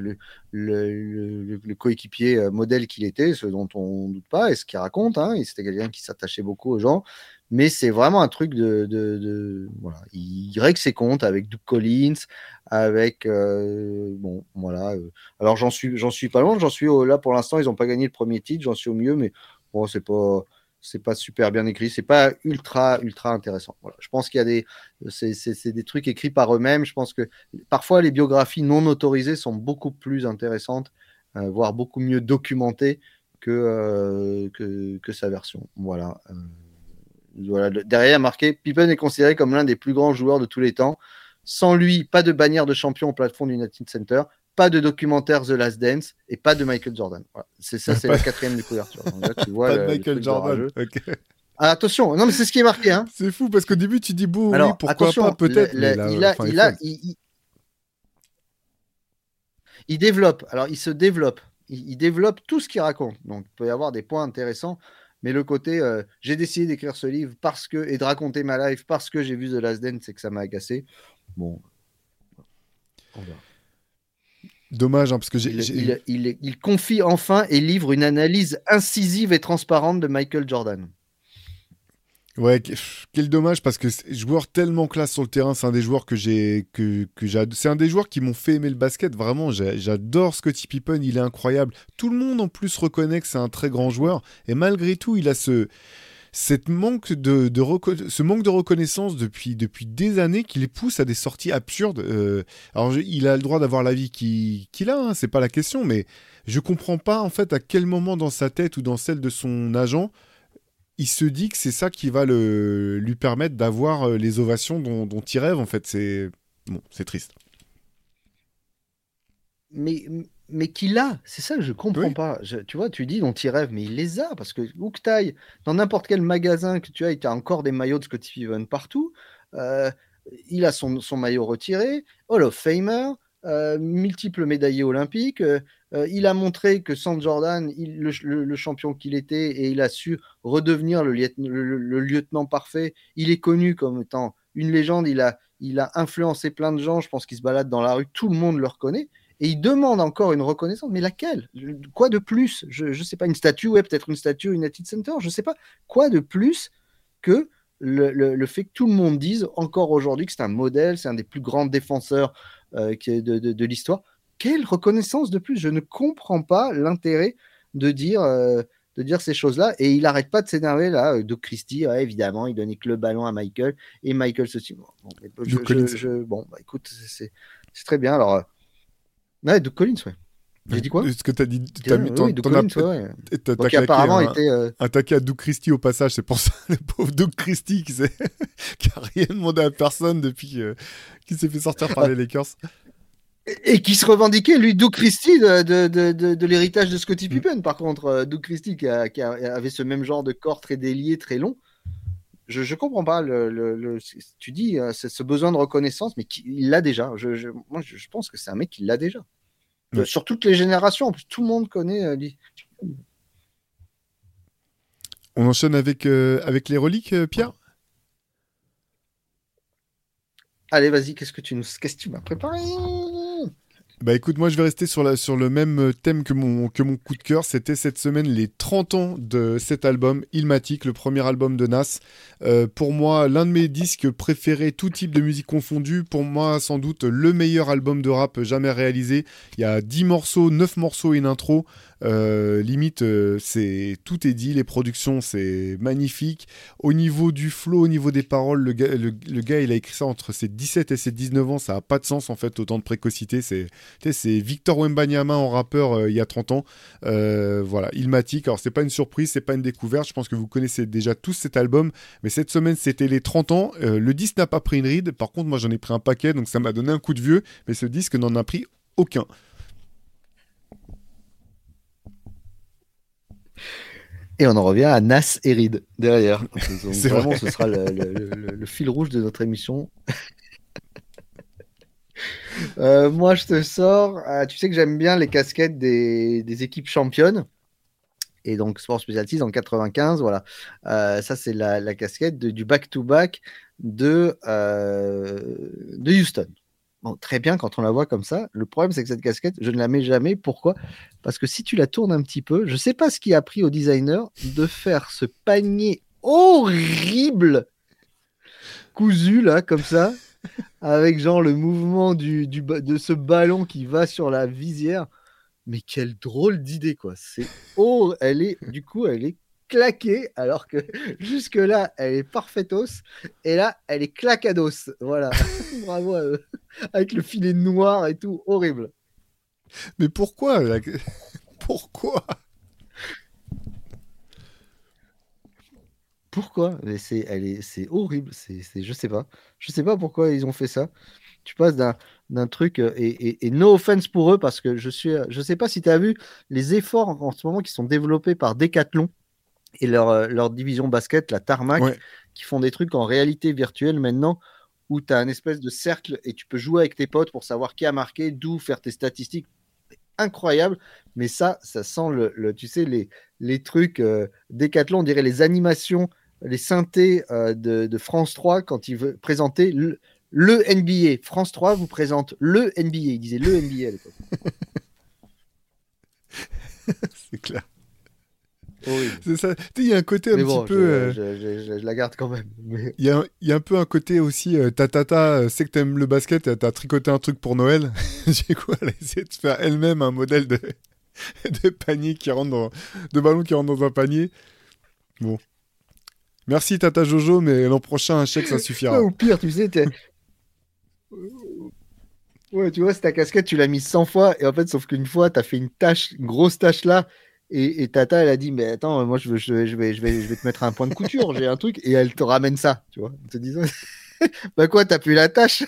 le coéquipier modèle qu'il était, ce dont on ne doute pas, et ce qu'il raconte. Hein, c'était quelqu'un qui s'attachait beaucoup aux gens. Mais c'est vraiment un truc voilà. Il règle ses comptes avec Doug Collins, avec bon, voilà. Alors j'en suis pas loin, là pour l'instant, ils n'ont pas gagné le premier titre, j'en suis au mieux, mais bon, c'est pas super bien écrit, c'est pas ultra ultra intéressant. Voilà. Je pense qu'il y a c'est des trucs écrits par eux-mêmes. Je pense que parfois les biographies non autorisées sont beaucoup plus intéressantes, voire beaucoup mieux documentées que sa version. Voilà. Voilà. Derrière, marqué, Pippen est considéré comme l'un des plus grands joueurs de tous les temps. Sans lui, pas de bannière de champion au plafond du United Center, pas de documentaire The Last Dance et pas de Michael Jordan. Voilà. C'est ça, c'est Pas, la quatrième de couverture. Donc là, tu vois pas de le Michael truc de Jordan. rageux. Ok. Ah, attention, non mais c'est ce qui est marqué. Hein. C'est fou parce qu'au début tu dis bon oui Alors pourquoi pas attention, peut-être mais la fin est folle. il développe. Alors il se développe. Il développe tout ce qu'il raconte. Donc il peut y avoir des points intéressants. Mais le côté, j'ai décidé d'écrire ce livre et de raconter ma life parce que j'ai vu The Last Dance, c'est que ça m'a agacé. Bon, on verra. Dommage, hein, parce que Il confie enfin et livre une analyse incisive et transparente de Michael Jordan. Ouais, quel dommage parce que joueur tellement classe sur le terrain, c'est un des joueurs c'est un des joueurs qui m'ont fait aimer le basket. Vraiment, j'adore Scottie Pippen, il est incroyable. Tout le monde en plus reconnaît que c'est un très grand joueur et malgré tout, il a ce manque de reconnaissance depuis des années qui les pousse à des sorties absurdes. Alors il a le droit d'avoir la vie qu'il a, hein, c'est pas la question, mais je comprends pas en fait à quel moment dans sa tête ou dans celle de son agent il se dit que c'est ça qui va lui permettre d'avoir les ovations dont il rêve, en fait. C'est triste. Mais, mais qu'il a, c'est ça que je comprends Oui, pas. Tu vois, tu dis dont il rêve, mais il les a, parce que où que t'ailles, dans n'importe quel magasin que tu ailles, tu as encore des maillots de Scottie Pippen partout. Euh, il a son maillot retiré, Hall of Famer, multiple médaillé olympique. Il a montré que sans Jordan, le champion qu'il était, et il a su redevenir le lieutenant parfait. Il est connu comme étant une légende. Il a influencé plein de gens. Je pense qu'il se balade dans la rue, tout le monde le reconnaît. Et il demande encore une reconnaissance. Mais laquelle? Quoi de plus? Je ne sais pas, une statue, ouais, peut-être une statue au United Center, je ne sais pas. Quoi de plus que le fait que tout le monde dise encore aujourd'hui que c'est un modèle, c'est un des plus grands défenseurs de l'histoire. Quelle reconnaissance de plus? Je ne comprends pas l'intérêt de dire, de dire ces choses-là. Et il n'arrête pas de s'énerver là. Doug Christie, ouais, évidemment, il donnait que le ballon à Michael. Et Michael ceci. Bon, Luke Collins. bon bah, écoute, c'est très bien. Alors, ouais, Doug Collins, ouais. J'ai dit quoi? Ce que t'as dit, Oui, Doug Collins, ouais, ouais. Bon, t'as qui claqué apparemment était. un taquet à Doug Christie au passage, c'est pour ça, le pauvre Doug Christie qui a rien demandé à personne depuis qu'il s'est fait sortir par les Lakers. Et qui se revendiquait, lui, Doug Christie, de l'héritage de Scottie Mm. Pippen. Par contre, Doug Christie, avait ce même genre de corps très délié, très long. Je comprends pas. Tu dis, c'est ce besoin de reconnaissance, mais il l'a déjà. Moi, je pense que c'est un mec qui l'a déjà. Ouais. Sur toutes les générations, en plus, tout le monde connaît. On enchaîne avec les reliques, Pierre. Allez, vas-y, qu'est-ce que tu m'as préparé? Bah écoute, moi je vais rester sur le même thème que mon coup de cœur. C'était cette semaine les 30 ans de cet album, Illmatic, le premier album de Nas. Pour moi, l'un de mes disques préférés, tout type de musique confondue. Pour moi, sans doute le meilleur album de rap jamais réalisé. Il y a 10 morceaux, 9 morceaux et une intro. Limite, tout est dit. Les productions, c'est magnifique. Au niveau du flow, au niveau des paroles, le gars, il a écrit ça entre ses 17 et ses 19 ans. Ça n'a pas de sens en fait, autant de précocité. C'est Victor Wembanyama en rappeur il y a 30 ans. Voilà, Illmatic. Alors, c'est pas une surprise, c'est pas une découverte. Je pense que vous connaissez déjà tous cet album. Mais cette semaine, c'était les 30 ans. Le disque n'a pas pris une ride. Par contre, moi, j'en ai pris un paquet. Donc, ça m'a donné un coup de vieux. Mais ce disque n'en a pris aucun. Et on en revient à Nas et Reed derrière. Donc, C'est vraiment, vrai. ce sera le fil rouge de notre émission. Moi, je te sors. Tu sais que j'aime bien les casquettes des équipes championnes. Et donc, Sport Specialties en 95, voilà. Ça, c'est la casquette du back-to-back de Houston. Bon, très bien quand on la voit comme ça. Le problème, c'est que cette casquette, je ne la mets jamais. Pourquoi? Parce que si tu la tournes un petit peu, je ne sais pas ce qui a pris au designer de faire ce panier horrible cousu, là, comme ça, avec genre le mouvement de ce ballon qui va sur la visière. Mais quelle drôle d'idée, quoi. Elle est claquée, alors que jusque-là, elle est parfaitos. Et là, elle est clacados. Voilà. Bravo à eux. Avec le filet noir et tout. Horrible. Mais pourquoi Pourquoi Pourquoi? Mais c'est horrible. Je sais pas. Je sais pas pourquoi ils ont fait ça. Tu passes d'un truc, et no offense pour eux, parce que je sais pas si tu as vu les efforts en ce moment qui sont développés par Decathlon et leur division basket, la Tarmac, Ouais. qui font des trucs en réalité virtuelle maintenant, où tu as un espèce de cercle et tu peux jouer avec tes potes pour savoir qui a marqué, d'où faire tes statistiques. Incroyable, mais ça sent tu sais, les trucs Décathlon, on dirait les animations, les synthés de France 3 quand il veut présenter le NBA. France 3 vous présente le NBA. Il disait le NBA à l'époque. C'est clair. Horrible. C'est ça. Il y a un côté un petit peu. Je la garde quand même. Mais... Il y a un peu un côté aussi. Ta tata sait que t'aimes le basket, et t'as tricoté un truc pour Noël. Du coup, elle a essayé de faire elle-même un modèle de panier qui rentre de ballon qui rentre dans un panier. Bon. Merci Tata Jojo, mais l'an prochain, un chèque, ça suffira. Ou pire, tu sais, ouais, tu vois, c'est ta casquette, tu l'as mise 100 fois, et en fait, sauf qu'une fois, t'as fait une tâche, une grosse tâche là, et Tata, elle a dit, mais attends, moi, je vais te mettre un point de couture, j'ai un truc, et elle te ramène ça, tu vois, en te disant, bah quoi, t'as plus la tâche?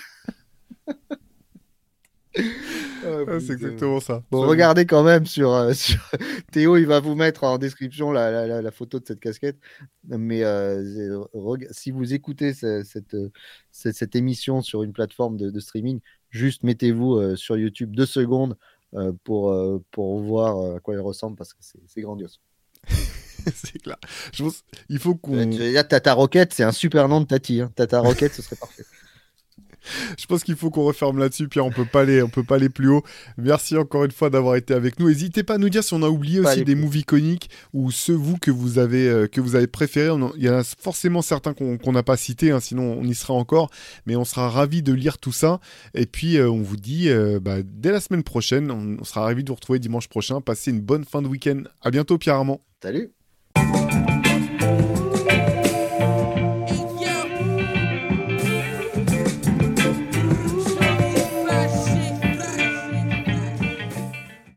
C'est exactement ça. Bon, regardez quand même sur Théo, il va vous mettre en description la photo de cette casquette. Mais si vous écoutez cette émission sur une plateforme de streaming, juste mettez-vous sur YouTube 2 secondes pour voir à quoi elle ressemble parce que c'est grandiose. C'est clair. Je pense, il faut qu'on. Tata Rocket, c'est un super nom de Tati. Hein. Tata Rocket, ce serait parfait. Je pense qu'il faut qu'on referme là-dessus, Pierre. On peut pas aller plus haut. Merci encore une fois d'avoir été avec nous. N'hésitez pas à nous dire si on a oublié aussi des moves iconiques ou ceux que vous avez préférés. Il y en a forcément certains qu'on n'a pas cités, hein, sinon on y sera encore. Mais on sera ravis de lire tout ça. Et puis on vous dit dès la semaine prochaine. On sera ravis de vous retrouver dimanche prochain. Passez une bonne fin de week-end. À bientôt, Pierre Armand. Salut.